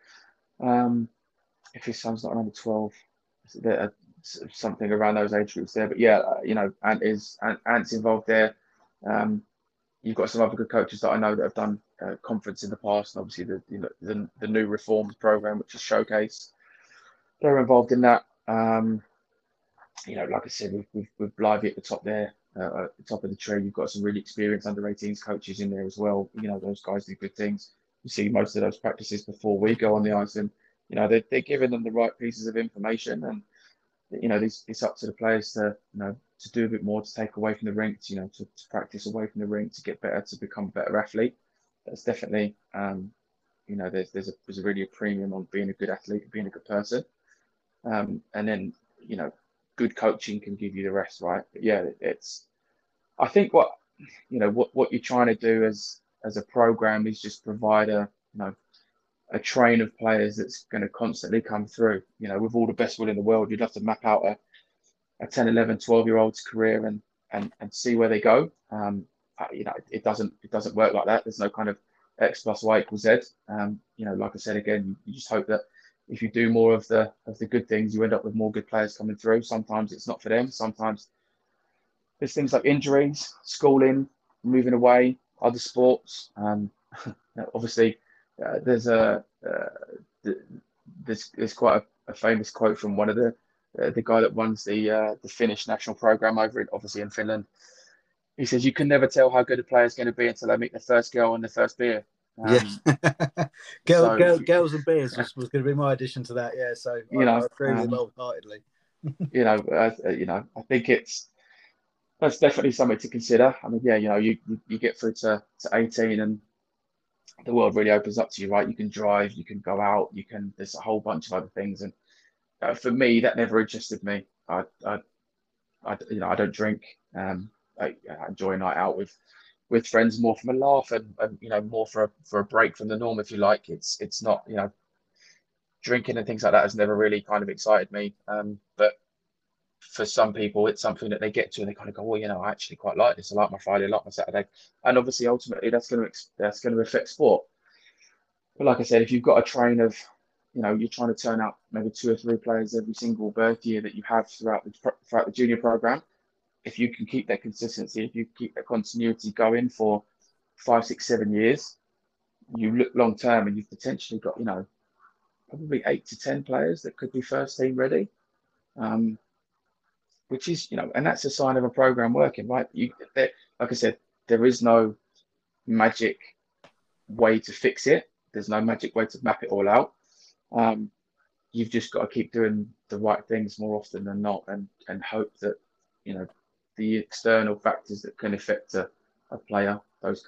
If his son's not under 12, something around those age groups there. But yeah, Ant's involved there. You've got some other good coaches that I know that have done conference in the past, and obviously the new reforms program, which is Showcase. They're involved in that. Like I said, with Blythe at the top there, at the top of the tree, you've got some really experienced under-18s coaches in there as well. Those guys do good things. You see most of those practices before we go on the ice, and they're giving them the right pieces of information, and it's up to the players to do a bit more, to take away from the rink, to practice away from the rink, to get better, to become a better athlete. That's definitely, there's really a premium on being a good athlete, being a good person, and then good coaching can give you the rest, right? But yeah, I think what you're trying to do as a program is just provide a train of players that's going to constantly come through. With all the best will in the world, you'd have to map out a 10, 11, 12-year-old's career and see where they go. It doesn't work like that. There's no kind of X plus Y equals Z. Like I said again, you just hope that if you do more of the good things, you end up with more good players coming through. Sometimes it's not for them. Sometimes there's things like injuries, schooling, moving away, other sports. Obviously, there's quite a famous quote from one of the guy that runs the Finnish national program over in Finland. He says, "You can never tell how good a player is going to be until they meet the first girl and the first beer." Girls and beers was going to be my addition to that. Yeah, so I agree with you wholeheartedly. I think that's definitely something to consider. I mean, you get through to 18 and the world really opens up to you, right? You can drive, you can go out, there's a whole bunch of other things. And for me, that never interested me. I don't drink. I enjoy a night out with friends more from a laugh and more for a break from the norm, if you like. It's not, drinking and things like that has never really kind of excited me. But for some people, it's something that they get to and they kind of go, well, I actually quite like this. I like my Friday, I like my Saturday. And obviously, ultimately, that's going to affect sport. But like I said, if you've got a train of, you're trying to turn out maybe 2 or 3 players every single birth year that you have throughout the junior program, if you can keep that consistency, if you keep that continuity going for 5, 6, 7 years, you look long term and you've potentially got, probably 8 to 10 players that could be first team ready. Which is, and that's a sign of a program working, right? Like I said, there is no magic way to fix it. There's no magic way to map it all out. You've just got to keep doing the right things more often than not, and hope that, the external factors that can affect a player, those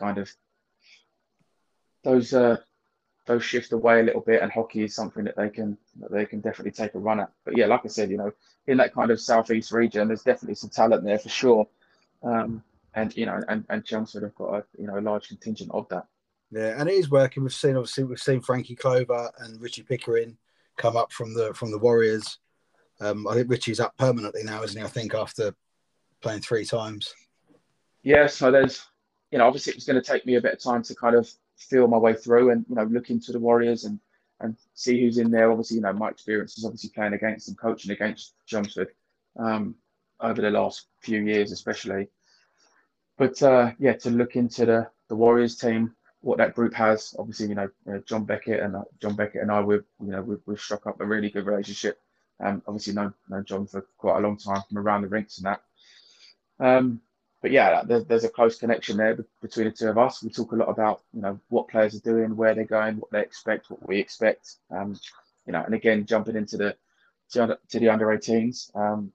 shift away a little bit, and hockey is something that they can definitely take a run at. But yeah, like I said, in that kind of southeast region, there's definitely some talent there for sure. And Chelmsford have got a large contingent of that. Yeah, and it is working. We've seen Frankie Clover and Richie Pickering come up from the Warriors. I think Richie's up permanently now, isn't he? I think after playing 3 times. Yeah, so there's, obviously it was going to take me a bit of time to kind of feel my way through and, look into the Warriors and see who's in there. Obviously, my experience is obviously playing against and coaching against Chelmsford. over the last few years, especially. But yeah, to look into the Warriors team, what that group has, obviously, John Beckett and I, we've struck up a really good relationship. Obviously, known John for quite a long time from around the rinks and that. But yeah, there's a close connection there between the two of us. We talk a lot about what players are doing, where they're going, what they expect, what we expect. And again, jumping into the under 18s.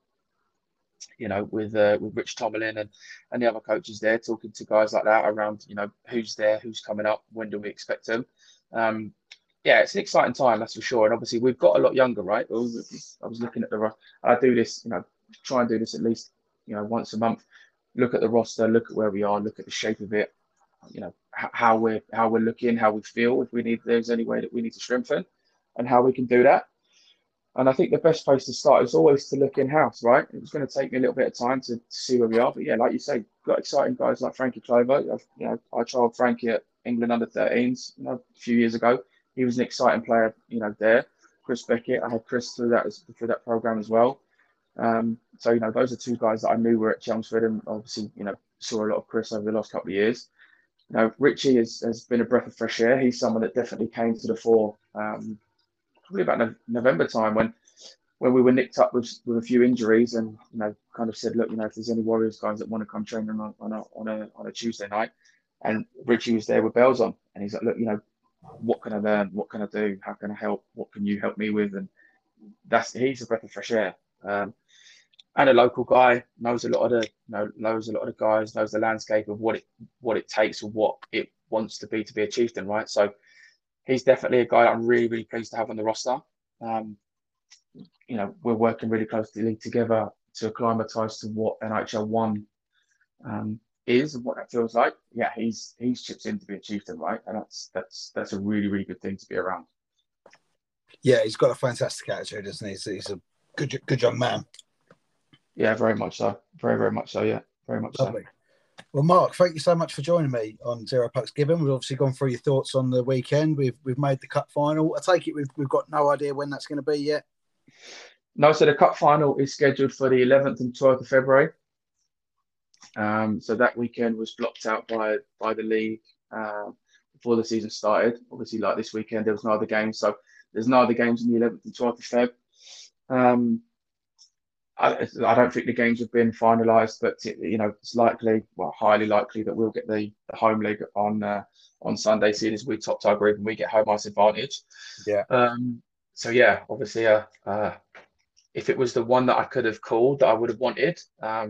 With Rich Tomlin and the other coaches there, talking to guys like that around, who's there, who's coming up, when do we expect them? Yeah, it's an exciting time, that's for sure. And obviously, we've got a lot younger, right? I was looking at I do this, try and do this at least, once a month. Look at the roster, look at where we are, look at the shape of it, how we're looking, how we feel, if there's any way that we need to strengthen, and how we can do that. And I think the best place to start is always to look in-house, right? It's going to take me a little bit of time to see where we are. But yeah, like you say, got exciting guys like Frankie Clover. I trialled Frankie at England under 13s, a few years ago. He was an exciting player, there. Chris Beckett, I had Chris through that program as well. So, those are two guys that I knew were at Chelmsford, and obviously, saw a lot of Chris over the last couple of years. Richie has been a breath of fresh air. He's someone that definitely came to the fore, probably about November time when we were nicked up with a few injuries, and kind of said, look, if there's any Warriors guys that want to come train on a Tuesday night, and Richie was there with bells on, and he's like, look, what can I learn? What can I do? How can I help? What can you help me with? And he's a breath of fresh air, and a local guy, knows a lot of the guys, knows the landscape of what it takes or what it wants to be a chieftain, right? So he's definitely a guy I'm really, really pleased to have on the roster. We're working really closely together to acclimatise to what NHL 1 is and what that feels like. Yeah, he's chips in to be a chieftain, right? And that's a really, really good thing to be around. Yeah, he's got a fantastic attitude, doesn't he? He's a good young man. Yeah, very much so. Very, very much so. Yeah, very much Lovely. So. Well, Mark, thank you so much for joining me on Zero Pucks Given. We've obviously gone through your thoughts on the weekend. We've made the cup final. I take it we've got no idea when that's going to be yet. No, so the cup final is scheduled for the 11th and 12th of February. So that weekend was blocked out by the league before the season started. Obviously, like this weekend, there was no other games. So there's no other games on the 11th and 12th of Feb. I don't think the games have been finalised, but it's likely, highly likely that we'll get the home leg on Sunday, seeing as we top tie group and we get home ice advantage. Yeah. So yeah, obviously, if it was the one that I could have called that I would have wanted,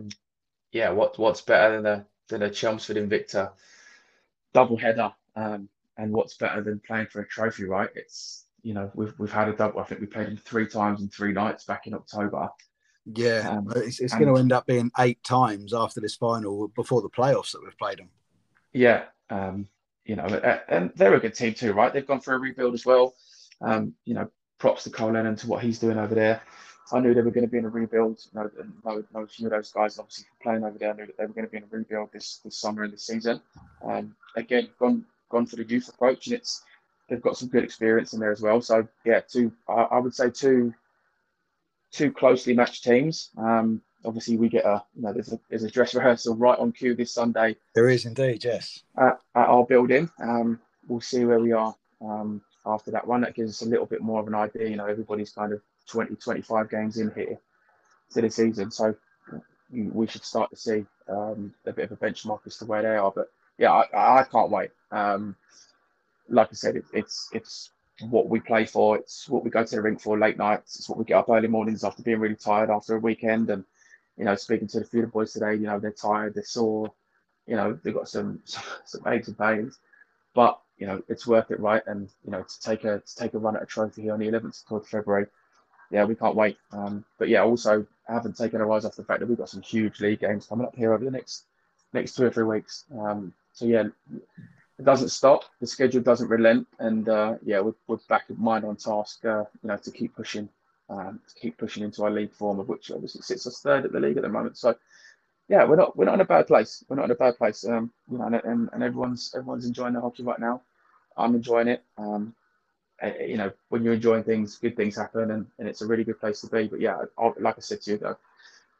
yeah, what's better than a Chelmsford Invicta double header, and what's better than playing for a trophy, right? It's we've had a double. I think we played them 3 times in 3 nights back in October. Yeah, it's going to end up being 8 times after this final before the playoffs that we've played them. Yeah, and they're a good team too, right? They've gone for a rebuild as well. Props to Cole Lennon to what he's doing over there. I knew they were going to be in a rebuild. No, a few of those guys obviously playing over there. I knew that they were going to be in a rebuild this summer and this season. Again, gone for the youth approach, and they've got some good experience in there as well. So yeah, I would say two closely matched teams. Obviously, we get there's a dress rehearsal right on cue this Sunday. There is indeed, yes. At our building. We'll see where we are after that one. That gives us a little bit more of an idea. Everybody's kind of 20, 25 games in here to the season, so we should start to see a bit of a benchmark as to where they are. But yeah, I can't wait. Like I said, it's what we play for. It's what we go to the rink for late nights. It's what we get up early mornings after being really tired after a weekend. And speaking to the few of the boys today, they're tired, they're sore. They've got some aches and pains, but it's worth it, right? And to take a run at a trophy here on the 11th of February, yeah, we can't wait. But yeah, also I haven't taken our eyes off the fact that we've got some huge league games coming up here over the next 2 or 3 weeks. So yeah, it doesn't stop. The schedule doesn't relent, and yeah, we're back in mind on task. To keep pushing into our league form, of which obviously sits us 3rd at the league at the moment. So yeah, we're not in a bad place. We're not in a bad place. And everyone's enjoying the hockey right now. I'm enjoying it. When you're enjoying things, good things happen, and it's a really good place to be. But yeah, like I said to you, though,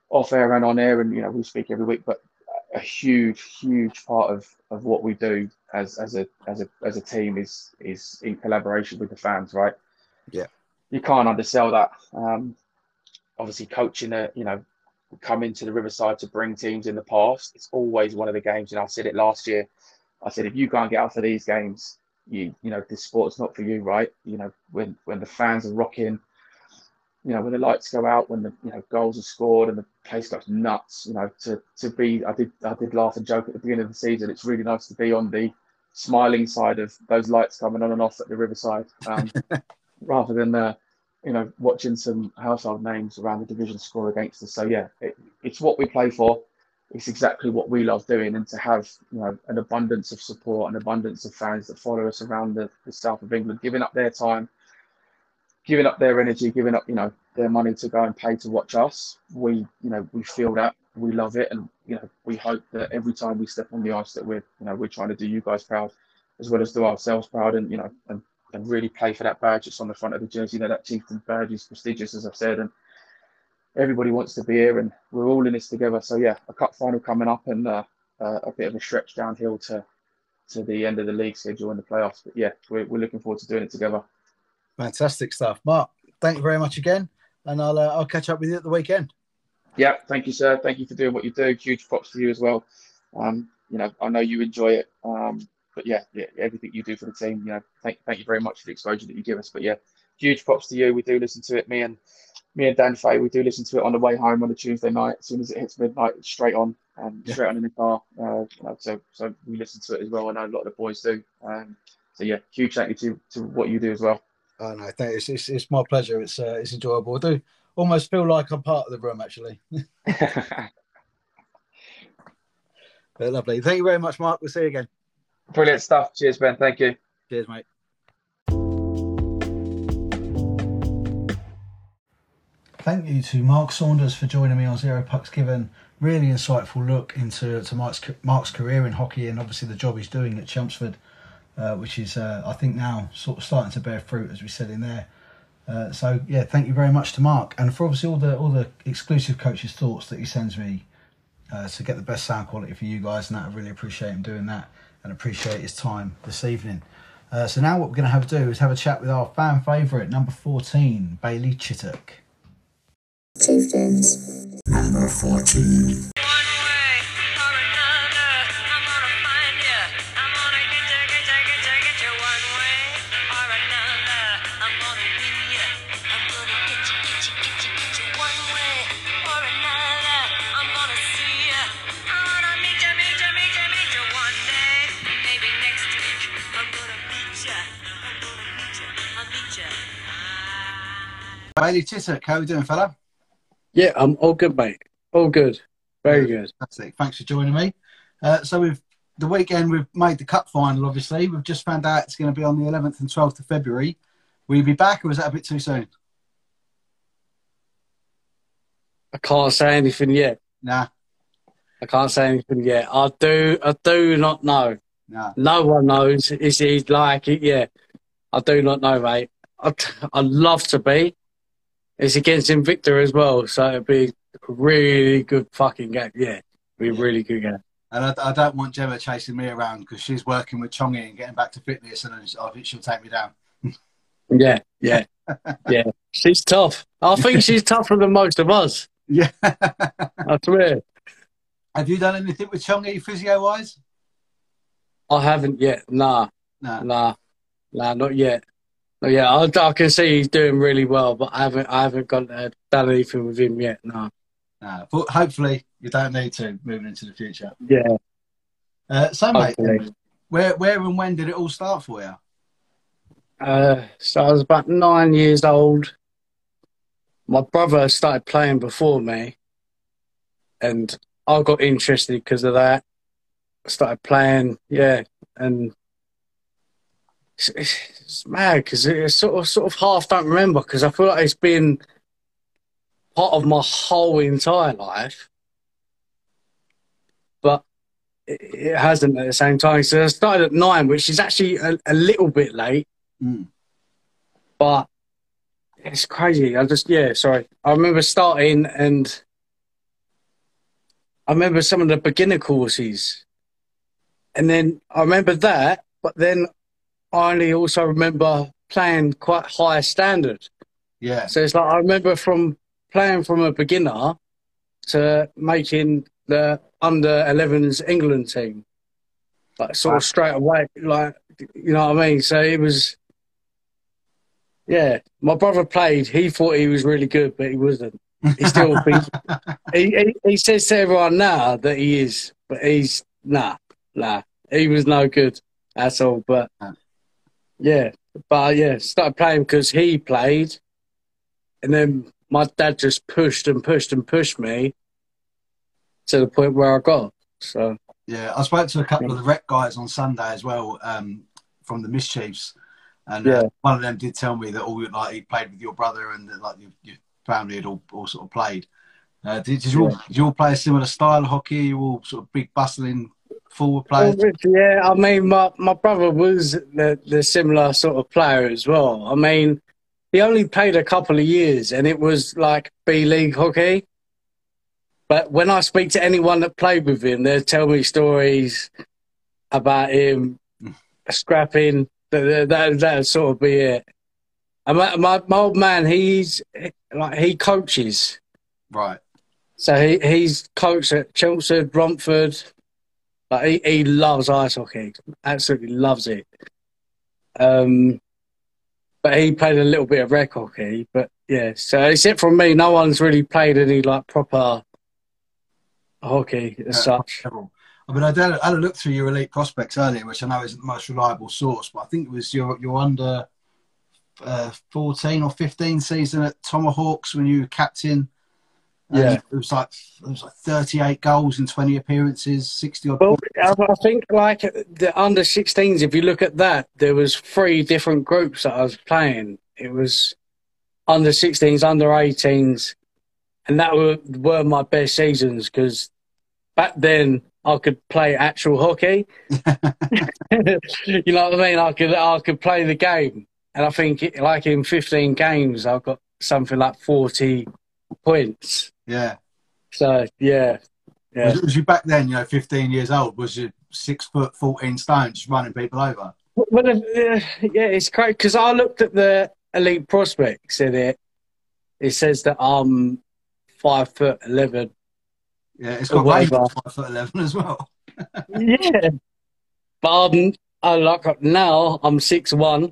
off air and on air, and we speak every week. But a huge part of what we do as a team is in collaboration with the fans, right? Yeah, you can't undersell that. Obviously, coaching come into the Riverside to bring teams in the past. It's always one of the games, and I said it last year. I said, if you can't get out for these games, this sport's not for you, right? When the fans are rocking, when the lights go out, when the goals are scored and the place goes nuts, to be, I did laugh and joke at the beginning of the season. It's really nice to be on the smiling side of those lights coming on and off at the Riverside, rather than watching some household names around the division score against us. So yeah, it's what we play for. It's exactly what we love doing, and to have an abundance of support, an abundance of fans that follow us around the south of England, giving up their time, giving up their energy, giving up their money to go and pay to watch us. We feel that, we love it, and we hope that every time we step on the ice that we're trying to do you guys proud, as well as do ourselves proud, and and really play for that badge that's on the front of the jersey. That chieftain badge is prestigious, as I've said, and everybody wants to be here, and we're all in this together. So yeah, a cup final coming up, and a bit of a stretch downhill to the end of the league schedule and the playoffs. But yeah, we're looking forward to doing it together. Fantastic stuff, Mark. Thank you very much again, and I'll catch up with you at the weekend. Yeah, thank you, sir. Thank you for doing what you do. Huge props to you as well. I know you enjoy it. But yeah, everything you do for the team, thank you very much for the exposure that you give us. But yeah, huge props to you. We do listen to it. Me and Dan Fay, we do listen to it on the way home on a Tuesday night. As soon as it hits midnight, it's straight on, straight on in the car. So we listen to it as well. I know a lot of the boys do. So yeah, huge thank you to what you do as well. Oh no, thank you. It's my pleasure. It's enjoyable. I do almost feel like I'm part of the room, actually. But lovely. Thank you very much, Mark. We'll see you again. Brilliant stuff. Cheers, Ben. Thank you. Cheers, mate. Thank you to Mark Saunders for joining me on Zero Pucks Given. Really insightful look into Mark's career in hockey, and obviously the job he's doing at Chelmsford, which is, I think, now sort of starting to bear fruit, as we said in there. So yeah, thank you very much to Mark, and for obviously all the exclusive coaches' thoughts that he sends me to get the best sound quality for you guys, and that I really appreciate him doing that, and appreciate his time this evening. So now what we're going to do is have a chat with our fan favourite, number 14, Bailey Chittock. Chieftains. Number 14. Bailey Chittock, how are we doing, fella? Yeah, I'm all good, mate. All good. Very good. Fantastic. Thanks for joining me. So the weekend we've made the cup final, obviously. We've just found out it's going to be on the 11th and 12th of February. Will you be back, or is that a bit too soon? I can't say anything yet. Nah. I can't say anything yet. I do not know. Nah. No one knows. Is he like it? Yeah. I do not know, mate. I'd love to be. It's against Invicta as well, so it'd be a really good fucking game. Yeah, it'd be a really good game. And I don't want Gemma chasing me around because she's working with Chongi and getting back to fitness, and I think she'll take me down. Yeah. Yeah. She's tough. I think she's tougher than most of us. Yeah. I swear. Have you done anything with Chongi physio-wise? I haven't yet. Nah, not yet. Not yet. I can see he's doing really well, but I haven't done anything with him yet. No. But hopefully you don't need to moving into the future. Yeah. So, mate, where and when did it all start for you? So I was about 9 years old. My brother started playing before me, and I got interested because of that. I started playing, and it's mad because it's sort of half don't remember because I feel like it's been part of my whole entire life, but it hasn't at the same time. So I started at 9, which is actually a little bit late, but it's crazy. I remember starting, and I remember some of the beginner courses. And then I remember that, but then I only also remember playing quite high standard. Yeah. So it's like I remember from playing from a beginner to making the under 11s England team, like sort of straight away, like, you know what I mean? So it was, yeah. My brother played. He thought he was really good, but he wasn't. He still thinks he says to everyone now that he is, but he's nah. He was no good at all. But yeah, started playing because he played, and then my dad just pushed and pushed and pushed me to the point where I got. So yeah, I spoke to a couple of the rec guys on Sunday as well, from the Mischiefs, and one of them did tell me that he played with your brother and that, like, your family had all sort of played. Did you all play a similar style of hockey? You all sort of big bustling forward players? Yeah, I mean, my brother was the similar sort of player as well. I mean, he only played a couple of years and it was like B-League hockey. But when I speak to anyone that played with him, they'll tell me stories about him scrapping. That'll sort of be it. And my old man, he coaches. Right. So he's coached at Chelmsford, Romford. Like he loves ice hockey, absolutely loves it. But he played a little bit of rec hockey. But yeah, so except from me, no one's really played any like proper hockey as such. I mean, I had a look through your elite prospects earlier, which I know isn't the most reliable source, but I think it was your under 14 or 15 season at Tomahawks when you were captain. Yeah, it was like 38 goals in 20 appearances, 60 odd. Well, I think like the under 16s. If you look at that, there was 3 different groups that I was playing. It was under 16s, under 18s, and that were my best seasons because back then I could play actual hockey. You know what I mean? I could play the game, and I think like in 15 games I got something like 40 points. Yeah. So yeah. Was you back then? 15 years old. Was you 6 foot 14 stone, just running people over? Well, yeah, it's great because I looked at the elite prospects in it. It says that I'm 5'11". Yeah, it's got range of 5'11" as well. Yeah, but now I'm 6'1".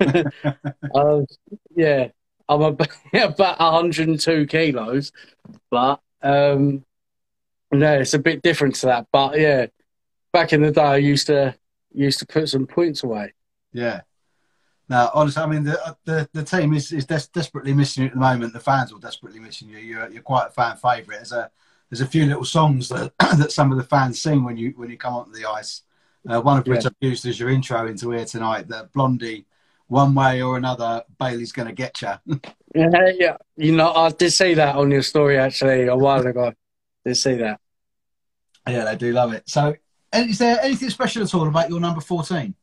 Yeah, I'm about 102 kilos, but no, it's a bit different to that. But yeah, back in the day, I used to put some points away. Yeah. Now, honestly, I mean, the team is desperately missing you at the moment. The fans are desperately missing you. You're quite a fan favourite. There's a few little songs that that some of the fans sing when you come onto the ice. One of which I've used as your intro into here tonight. The Blondie, "One Way or Another, Bailey's Gonna Get Ya." Yeah. I did see that on your story actually a while ago. Did see that. Yeah, they do love it. So, is there anything special at all about your number 14?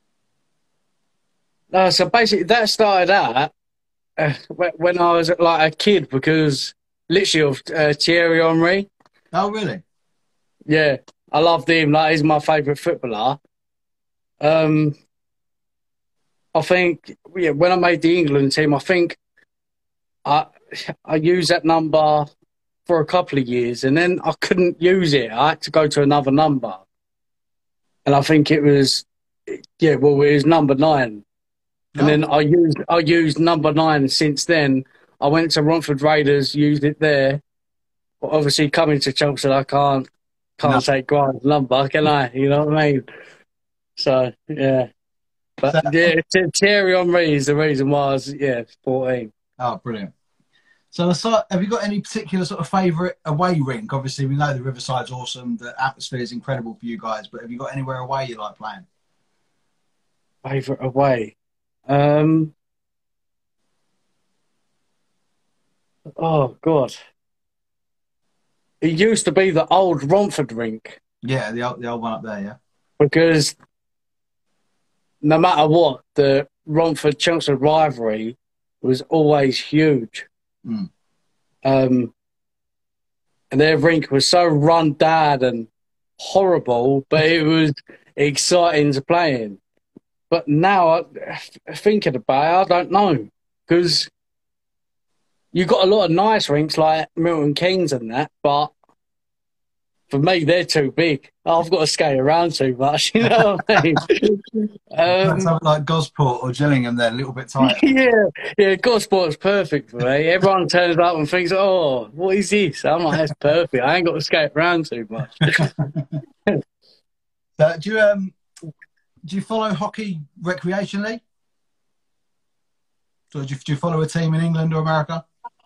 No, so basically that started out when I was like a kid because literally of Thierry Henry. Oh, really? Yeah, I loved him. Like, he's my favourite footballer. I think when I made the England team, I think I used that number for a couple of years, and then I couldn't use it. I had to go to another number, and I think it was it was number 9. And then I used number 9 since then. I went to Romford Raiders, used it there. But obviously, coming to Chelmsford, I can't take Grant's number, can I? You know what I mean? So, yeah. But, Thierry Henry is the reason why I was, 14. Oh, brilliant. So, have you got any particular sort of favourite away rink? Obviously, we know the Riverside's awesome. The atmosphere is incredible for you guys. But have you got anywhere away you like playing? Favourite away? Oh, God. It used to be the old Romford rink. Yeah, the old one up there, yeah. Because no matter what, the Romford-Chelmsford rivalry was always huge. Mm. and their rink was so run down and horrible, but it was exciting to play in. But now, thinking about it, I don't know, because you've got a lot of nice rinks like Milton Keynes and that, but for me, they're too big. I've got to skate around too much, you know what I mean? Something like Gosport or Gillingham, they're a little bit tighter. yeah, Gosport's perfect for me. Everyone turns up and thinks, oh, what is this? I'm like, that's perfect. I ain't got to skate around too much. Do you follow hockey recreationally? So do you follow a team in England or America?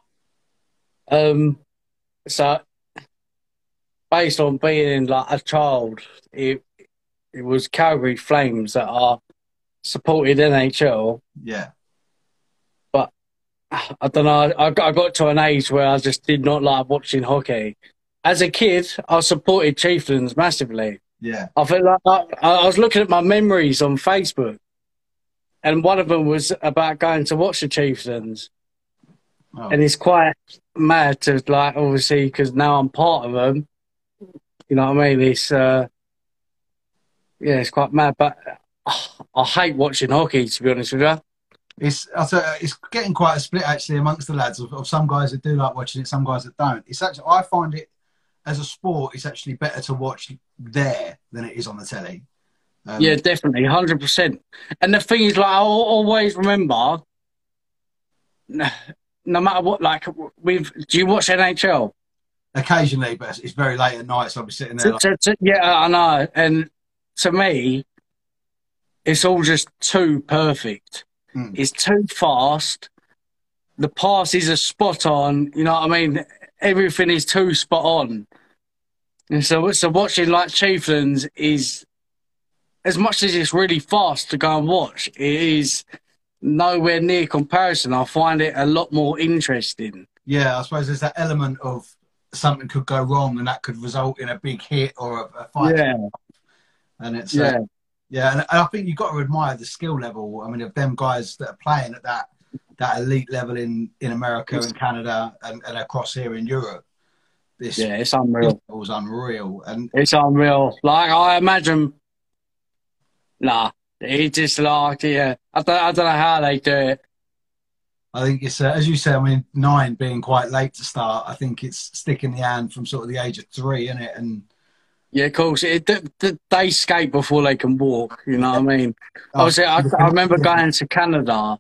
So based on being like a child, it was Calgary Flames that are supported NHL. Yeah. But I don't know. I got to an age where I just did not like watching hockey. As a kid, I supported Chieftains massively. Yeah. I feel like I was looking at my memories on Facebook, and one of them was about going to watch the Chieftains. Oh. And it's quite mad to, like, obviously, because now I'm part of them. You know what I mean? It's it's quite mad. But I hate watching hockey, to be honest with you. It's getting quite a split actually amongst the lads of some guys that do like watching it, some guys that don't. It's actually, I find it as a sport, it's actually better to watch there than it is on the telly. Yeah, definitely, 100%. And the thing is, like, I always remember, no matter what, like, do you watch NHL? Occasionally, but it's very late at night, so I'll be sitting there. Yeah, I know. And to me, it's all just too perfect. It's too fast. The passes are spot on. You know what I mean? Everything is too spot on. And so watching like Chieftains is, as much as it's really fast to go and watch, it is nowhere near comparison. I find it a lot more interesting. Yeah, I suppose there's that element of something could go wrong and that could result in a big hit or a fight. Yeah. And it's and I think you've got to admire the skill level. I mean, of them guys that are playing at that elite level in America and Canada and across here in Europe. It's unreal. It was unreal. And it's unreal. Like, I imagine, it's just like, I don't know how they do it. I think it's, as you say, I mean, 9 being quite late to start, I think it's sticking the hand from sort of the age of 3, isn't it? And yeah, of course. They skate before they can walk, you know what I mean? Obviously, I remember going to Canada,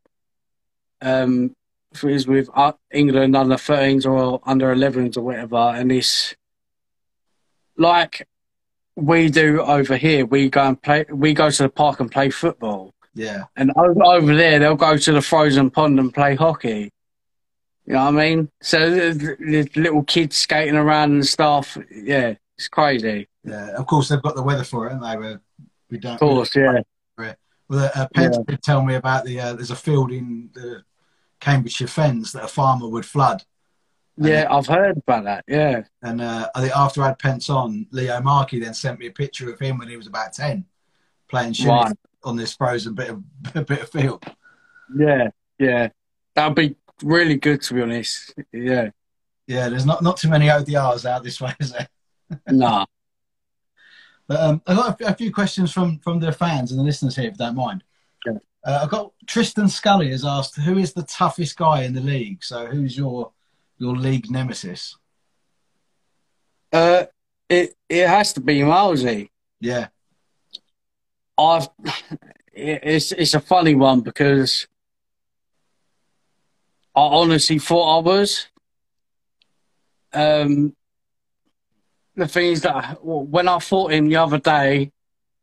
it was with England under 13s or under 11s or whatever, and it's like we do over here. We go to the park and play football. Yeah. And over there, they'll go to the frozen pond and play hockey. You know what I mean? So the little kids skating around and stuff. Yeah, it's crazy. Yeah, of course they've got the weather for it, haven't they? We don't. Of course, yeah. Well, Pence did tell me about there's a field in the Cambridgeshire Fens that a farmer would flood. Yeah, I've heard about that. Yeah. And I think after I had Pence on, Leo Markey then sent me a picture of him when he was about 10, playing shinny on this frozen bit of field. Yeah, yeah, that'd be really good, to be honest. Yeah. Yeah, there's not too many ODRs out this way, is there? Nah. But I've got a few questions from the fans and the listeners here, if you don't mind. Yeah. I've got Tristan Scully has asked, who is the toughest guy in the league? So who's your league nemesis? It has to be Milesy. Yeah. It's a funny one because I honestly thought I was. The thing is that when I fought him the other day,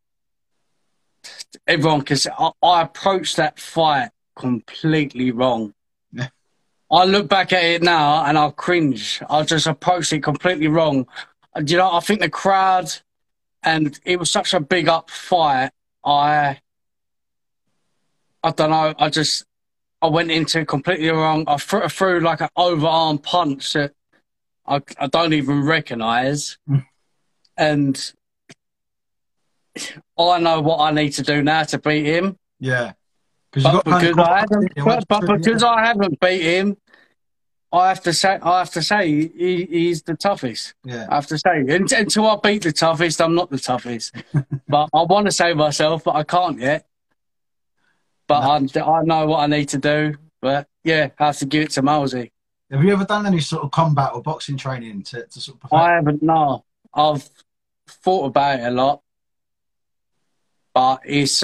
everyone can say I approached that fight completely wrong. Yeah. I look back at it now and I cringe. I just approached it completely wrong. You know, I think the crowd, and it was such a big up fight. I don't know. I went into it completely wrong. I threw like an overarm punch that I don't even recognise. And I know what I need to do now to beat him. Yeah. But because I haven't beat him, I have to say, he's the toughest. Yeah. I have to say, until I beat the toughest, I'm not the toughest. But I want to say myself, but I can't yet. But I know what I need to do. But yeah, I have to give it to Malsey. Have you ever done any sort of combat or boxing training to sort of perfect? I haven't. No, I've thought about it a lot, but it's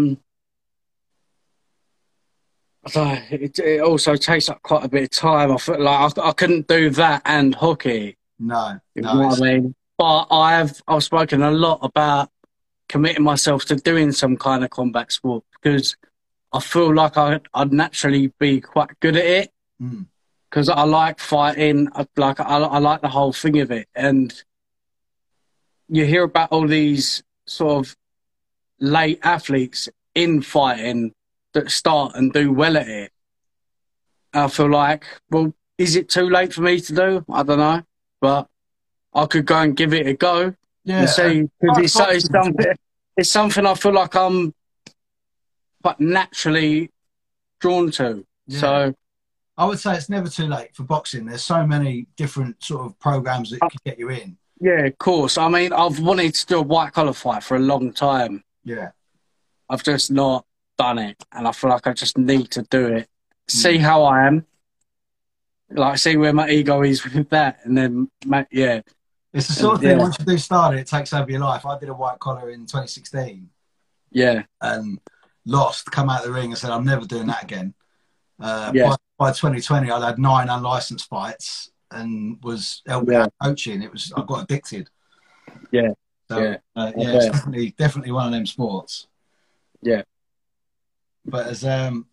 it also takes up quite a bit of time. I feel like I couldn't do that and hockey. No, You know what I mean? But I've spoken a lot about committing myself to doing some kind of combat sport because I feel like I'd naturally be quite good at it because I like fighting. I like the whole thing of it. And you hear about all these sort of late athletes in fighting that start and do well at it. I feel like, well, is it too late for me to do? I don't know, but I could go and give it a go and see. Because it's something I feel like I'm quite naturally drawn to. Yeah. So I would say it's never too late for boxing. There's so many different sort of programs that could get you in. Yeah, of course. I mean, I've wanted to do a white collar fight for a long time. Yeah. I've just not done it, and I feel like I just need to do it. See how I am, like see where my ego is with that, and then yeah. It's the sort of thing. Once you do start it takes over your life. I did a white collar in 2016. Yeah. And lost. Come out of the ring and said I'm never doing that again. By 2020, I'd had 9 unlicensed fights and was helping out coaching. I got addicted. Yeah. So, it's definitely one of them sports. Yeah. But as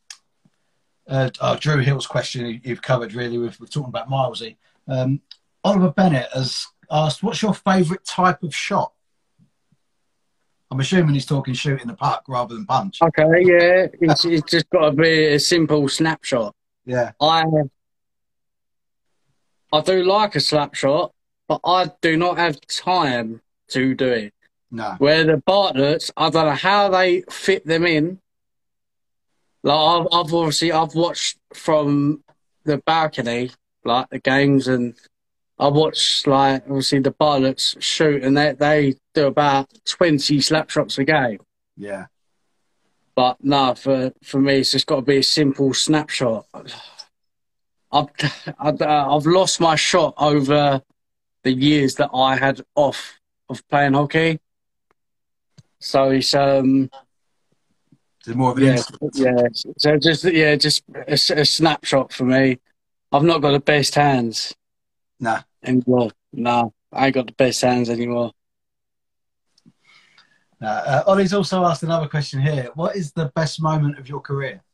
Drew Hill's question you've covered really, we're talking about Milesy. Oliver Bennett has asked, what's your favourite type of shot? I'm assuming he's talking shoot in the puck rather than punch. Okay, yeah. It's just got to be a simple snapshot. Yeah. I do like a slap shot, but I do not have time to do it. No. Where the Bartletts, I don't know how they fit them in. Like I've watched from the balcony, like the games, and I watched like obviously the Bartletts shoot, and they do about 20 slap shots a game. Yeah. But no, for me, it's just got to be a simple snapshot. I've lost my shot over the years that I had off of playing hockey. So it's more of an instant. Yeah. So just a snapshot for me. I've not got the best hands. Nah. Anymore. No, I ain't got the best hands anymore. Ollie's also asked another question here. What is the best moment of your career?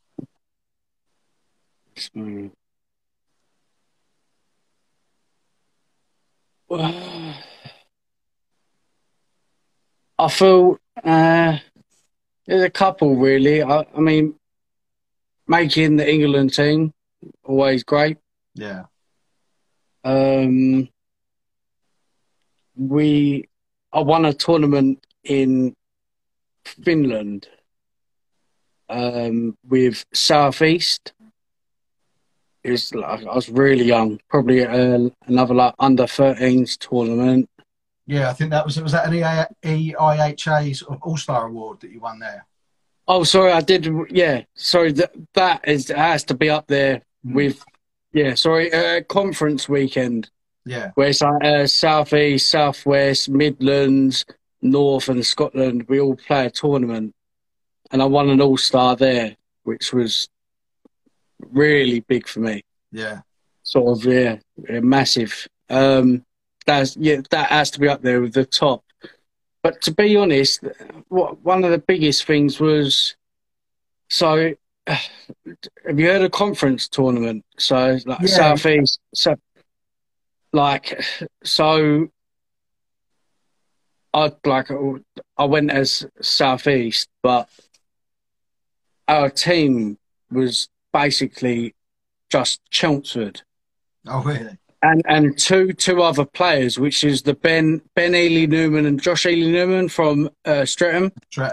I feel there's a couple really. I mean, making the England team, always great. Yeah. I won a tournament in Finland with Southeast. It was like, I was really young, probably another like under 13s tournament. Yeah, I think that was that an EIHA sort of All-Star Award that you won there? Oh, sorry, I did. Yeah, sorry, that has to be up there with. Yeah, sorry, conference weekend. Yeah, where it's like Southeast, Southwest, Midlands, North, and Scotland. We all play a tournament, and I won an All-Star there, which was really big for me. Yeah, sort of massive. That has to be up there with the top. But to be honest, one of the biggest things was, so have you heard of conference tournament? So like Southeast, I went as Southeast, but our team was basically just Chelmsford. Oh really? And two other players, which is the Ben Ely Newman and Josh Ely Newman from Streatham.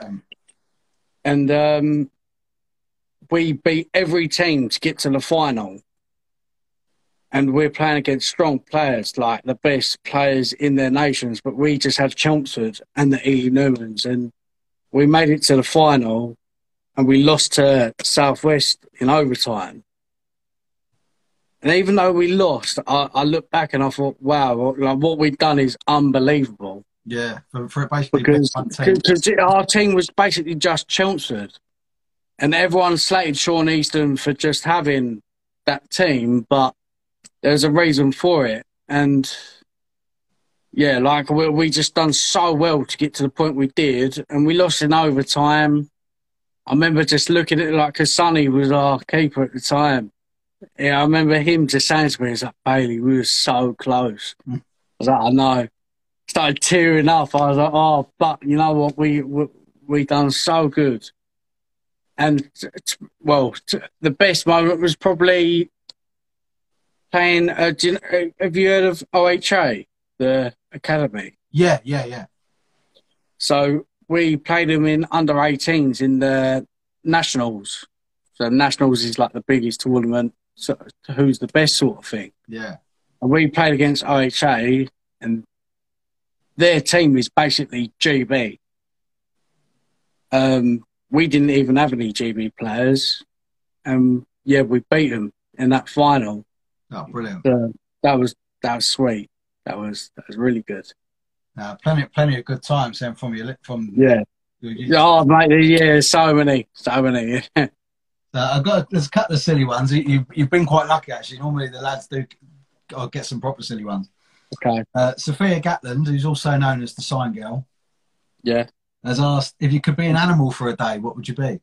And we beat every team to get to the final. and we're playing against strong players, like the best players in their nations, but we just had Chelmsford and the Ely Newmans, and we made it to the final, and we lost to Southwest in overtime. And even though we lost, I look back and I thought, wow, like what we've done is unbelievable. Yeah, for it basically Because one team. our team was basically just Chelmsford. And everyone slated Sean Easton for just having that team, but there's a reason for it. And yeah, like we just done so well to get to the point we did, and we lost in overtime. I remember just looking at it like, because Sonny was our keeper at the time. Yeah, I remember him just saying to me, he's like, Bailey, we were so close. I was like, I know. Started tearing up. I was like, oh, but you know what? We done so good. And, the best moment was probably playing, have you heard of OHA, the academy? Yeah. So we played them in under 18s in the Nationals. So Nationals is like the biggest tournament. So who's the best sort of thing. Yeah. And we played against OHA, and their team is basically GB. We didn't even have any GB players. We beat them in that final. Oh, brilliant. That was sweet. That was really good. Plenty of good times then from you. Yeah. Oh, mate, yeah, so many. There's a couple of silly ones. You've been quite lucky, actually. Normally the lads do get some proper silly ones. Okay. Sophia Gatland, who's also known as the Sign Girl, yeah, has asked, if you could be an animal for a day, what would you be?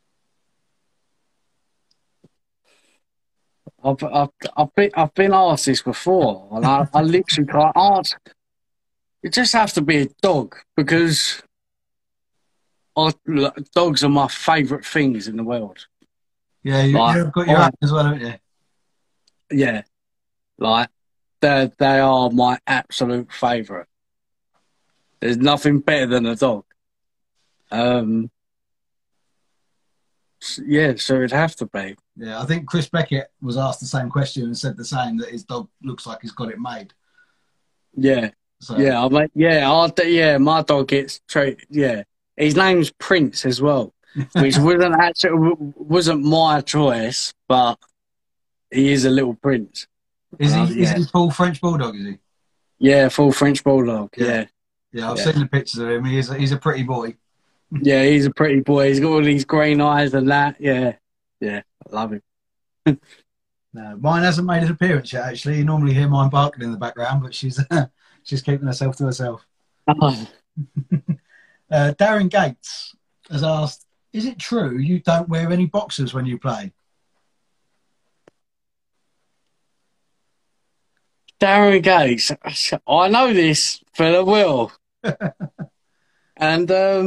I've been asked this before, and I literally can't answer. It just has to be a dog, because dogs are my favourite things in the world. Yeah, you've got your own as well, haven't you? Yeah, like they are my absolute favourite. There's nothing better than a dog. So it'd have to be. Yeah, I think Chris Beckett was asked the same question and said the same, that his dog looks like he's got it made. Yeah. So. Yeah, my dog gets treated. Yeah, his name's Prince as well, which wasn't my choice, but he is a little prince. Is he full French bulldog? Is he? Yeah, full French bulldog. Yeah. I've seen the pictures of him. He's a pretty boy. Yeah, he's a pretty boy. He's got all these green eyes and that. Yeah, I love him. No, mine hasn't made an appearance yet. Actually, you normally hear mine barking in the background, but she's keeping herself to herself. Darren Gates has asked, is it true you don't wear any boxers when you play? Darren Gates, I know this fella well. And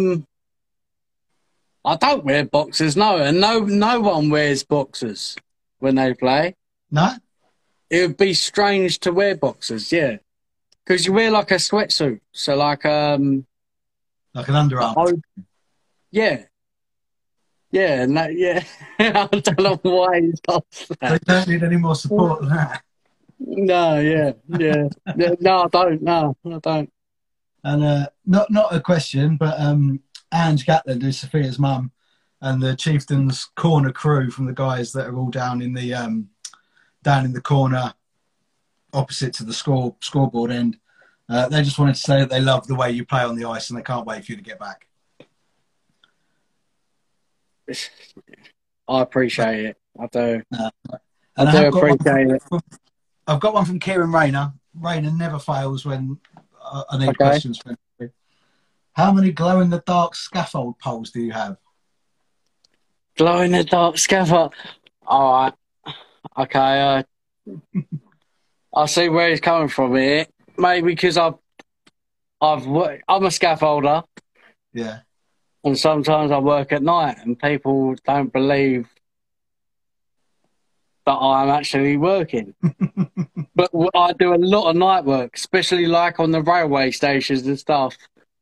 I don't wear boxers, no. And no one wears boxers when they play. No? It would be strange to wear boxers, yeah. Because you wear like a sweatsuit. So like an underarm. Yeah. Yeah, and that, yeah. I don't know why he's asked that. They don't need any more support than that. No, yeah. No, I don't. No, I don't. And not a question, but Ange Gatland, who's Sophia's mum, and the Chieftains corner crew from the guys that are all down in the corner opposite to the scoreboard end. They just wanted to say that they love the way you play on the ice and they can't wait for you to get back. I appreciate it. I do. And I do appreciate it. I've got one from Kieran Rayner. Rayner never fails when I need questions from him. How many glow-in-the-dark scaffold poles do you have? Glow-in-the-dark scaffold? All right. Okay. I see where he's coming from here. Maybe because I'm a scaffolder. Yeah. And sometimes I work at night and people don't believe that I'm actually working. But I do a lot of night work, especially like on the railway stations and stuff.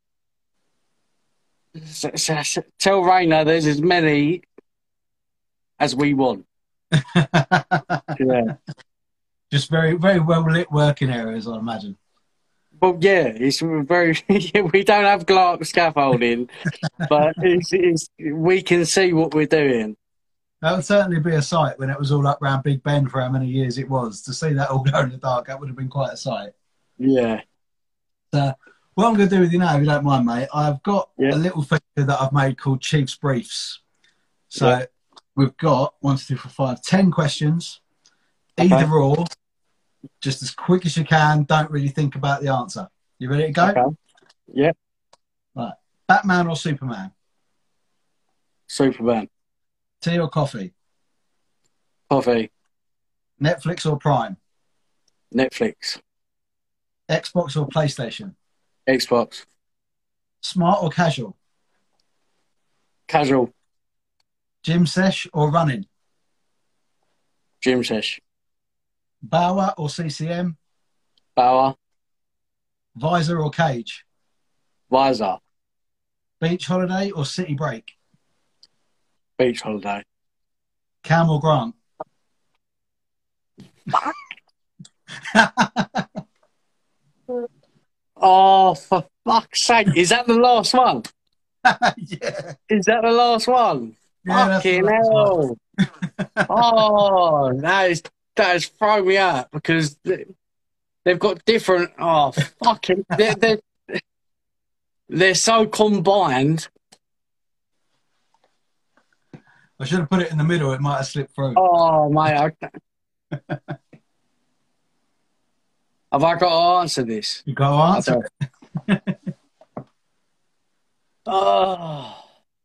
So tell Rayner there's as many as we want. Yeah. Just very, very well lit working areas, I imagine. Well, yeah, it's very. We don't have scaffolding, but we can see what we're doing. That would certainly be a sight when it was all up around Big Ben for how many years it was. To see that all go in the dark, that would have been quite a sight. Yeah. What I'm going to do with you now, if you don't mind, mate, I've got Yeah. a little feature that I've made called Chiefs Briefs. So we've got 1, 2, 3, 4, 5, 10 questions, either or, just as quick as you can. Don't really think about the answer. You ready to go? Okay. Yeah. Right. Batman or Superman? Superman. Tea or coffee? Coffee. Netflix or Prime? Netflix. Xbox or PlayStation? Xbox. Smart or casual? Casual. Gym sesh or running? Gym sesh. Bauer or CCM? Bauer. Visor or cage? Visor. Beach holiday or city break? Beach holiday. Cam or Grant? Oh, for fuck's sake. Is that the last one? Yeah. Is that the last one? Yeah, that's the Fucking last hell. Oh, that has thrown me out because they've got different. Oh, fucking. They're so combined. I should have put it in the middle. It might have slipped through. Oh, mate. Have I got to answer this? You got to answer it. Oh.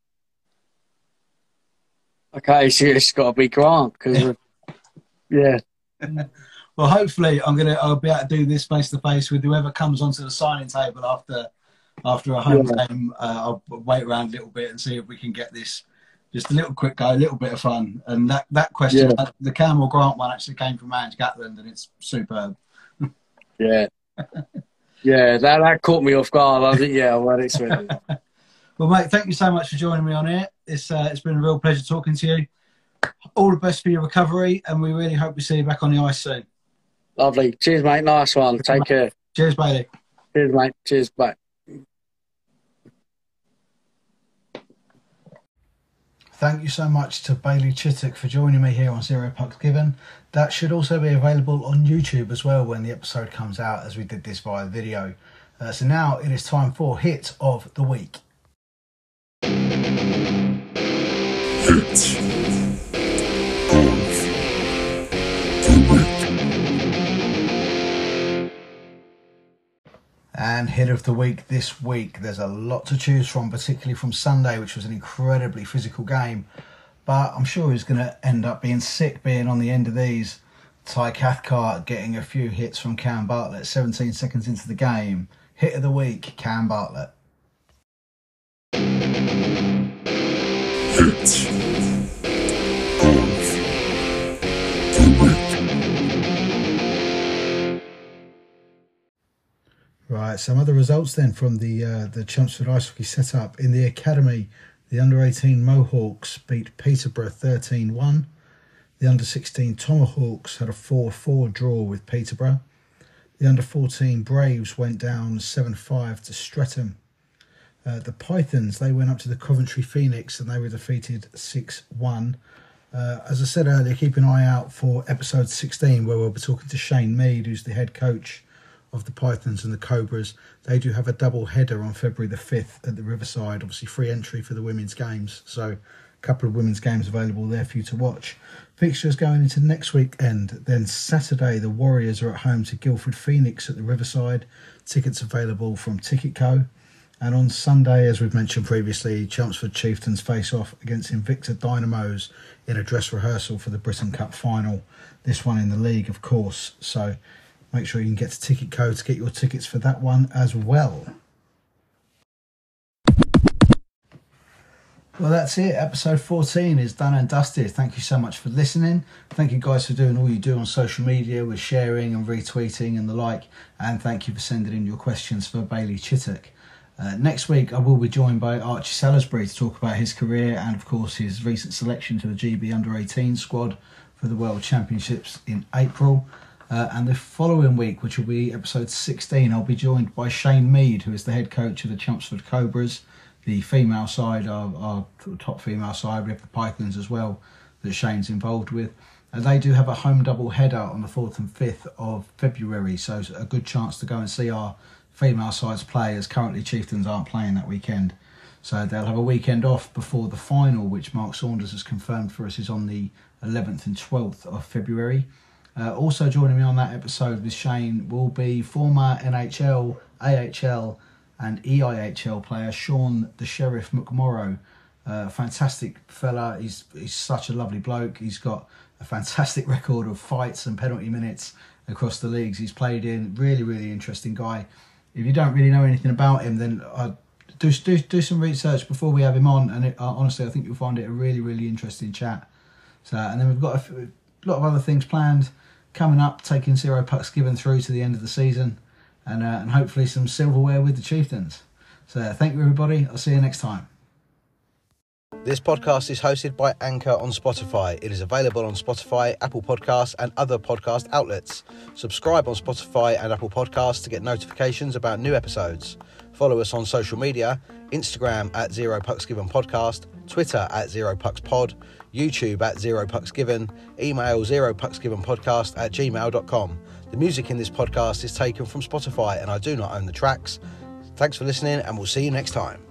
Okay, so it's got to be Grant because, yeah. Well, hopefully, I'll be able to do this face to face with whoever comes onto the signing table after a home game. I'll wait around a little bit and see if we can get this just a little quick go, a little bit of fun. And that question, the Cam or Grant one, actually came from Ange Gatland, and it's superb. Yeah. Yeah, that caught me off guard. I think, I wasn't expecting it. Well, mate, thank you so much for joining me on here. It's been a real pleasure talking to you. All the best for your recovery, and we really hope we see you back on the ice soon. Lovely. Cheers, mate. Nice one. Take care. Cheers, Bailey. Cheers, mate. Cheers. Bye. Thank you so much to Bailey Chittock for joining me here on Zero Pucks Given. That should also be available on YouTube as well when the episode comes out, as we did this via video. So now it is time for Hit of the Week. Hit of the week. And Hit of the Week this week, there's a lot to choose from, particularly from Sunday, which was an incredibly physical game. But I'm sure he's going to end up being sick being on the end of these. Ty Cathcart getting a few hits from Cam Bartlett 17 seconds into the game. Hit of the Week, Cam Bartlett. Hit of the week. Right, some other results then from the Chelmsford Ice Hockey setup. In the academy, the under-18 Mohawks beat Peterborough 13-1. The under-16 Tomahawks had a 4-4 draw with Peterborough. The under-14 Braves went down 7-5 to Streatham. The Pythons, they went up to the Coventry Phoenix and they were defeated 6-1. As I said earlier, keep an eye out for episode 16 where we'll be talking to Shane Mead, who's the head coach of the Pythons and the Cobras. They do have a double header on February the 5th at the Riverside, obviously free entry for the women's games, so a couple of women's games available there for you to watch. Fixtures going into next weekend. Then Saturday the Warriors are at home to Guildford Phoenix at the Riverside. Tickets available from Ticketco. And on Sunday, as we've mentioned previously, Chelmsford Chieftains face off against Invicta Dynamos in a dress rehearsal for the Britain Cup final. This one in the league, of course, so make sure you can get to Ticketco to get your tickets for that one as well. Well, that's it. Episode 14 is done and dusted. Thank you so much for listening. Thank you guys for doing all you do on social media with sharing and retweeting and the like. And thank you for sending in your questions for Bailey Chittock. Next week, I will be joined by Archie Salisbury to talk about his career and, of course, his recent selection to the GB Under-18 squad for the World Championships in April. And the following week, which will be episode 16, I'll be joined by Shane Mead, who is the head coach of the Chelmsford Cobras, the female side, our top female side. We have the Pythons as well that Shane's involved with. And they do have a home double header on the 4th and 5th of February, so it's a good chance to go and see our female sides play, as currently Chieftains aren't playing that weekend. So they'll have a weekend off before the final, which Mark Saunders has confirmed for us is on the 11th and 12th of February. Also joining me on that episode with Shane will be former NHL, AHL and EIHL player Sean the Sheriff McMorrow. Fantastic fella. He's such a lovely bloke. He's got a fantastic record of fights and penalty minutes across the leagues he's played in. Really, really interesting guy. If you don't really know anything about him, then do some research before we have him on. And honestly, I think you'll find it a really, really interesting chat. So, and then we've got a lot of other things planned coming up, taking Zero Pucks Given through to the end of the season, and hopefully some silverware with the Chieftains. So thank you, everybody. I'll see you next time. This podcast is hosted by Anchor on Spotify. It is available on Spotify, Apple Podcasts and other podcast outlets. Subscribe on Spotify and Apple Podcasts to get notifications about new episodes. Follow us on social media, Instagram at Zero Pucks Given Podcast, Twitter at Zero Pucks Pod, YouTube at Zero Pucks Given, email zeropucksgivenpodcast@gmail.com. The music in this podcast is taken from Spotify and I do not own the tracks. Thanks for listening and we'll see you next time.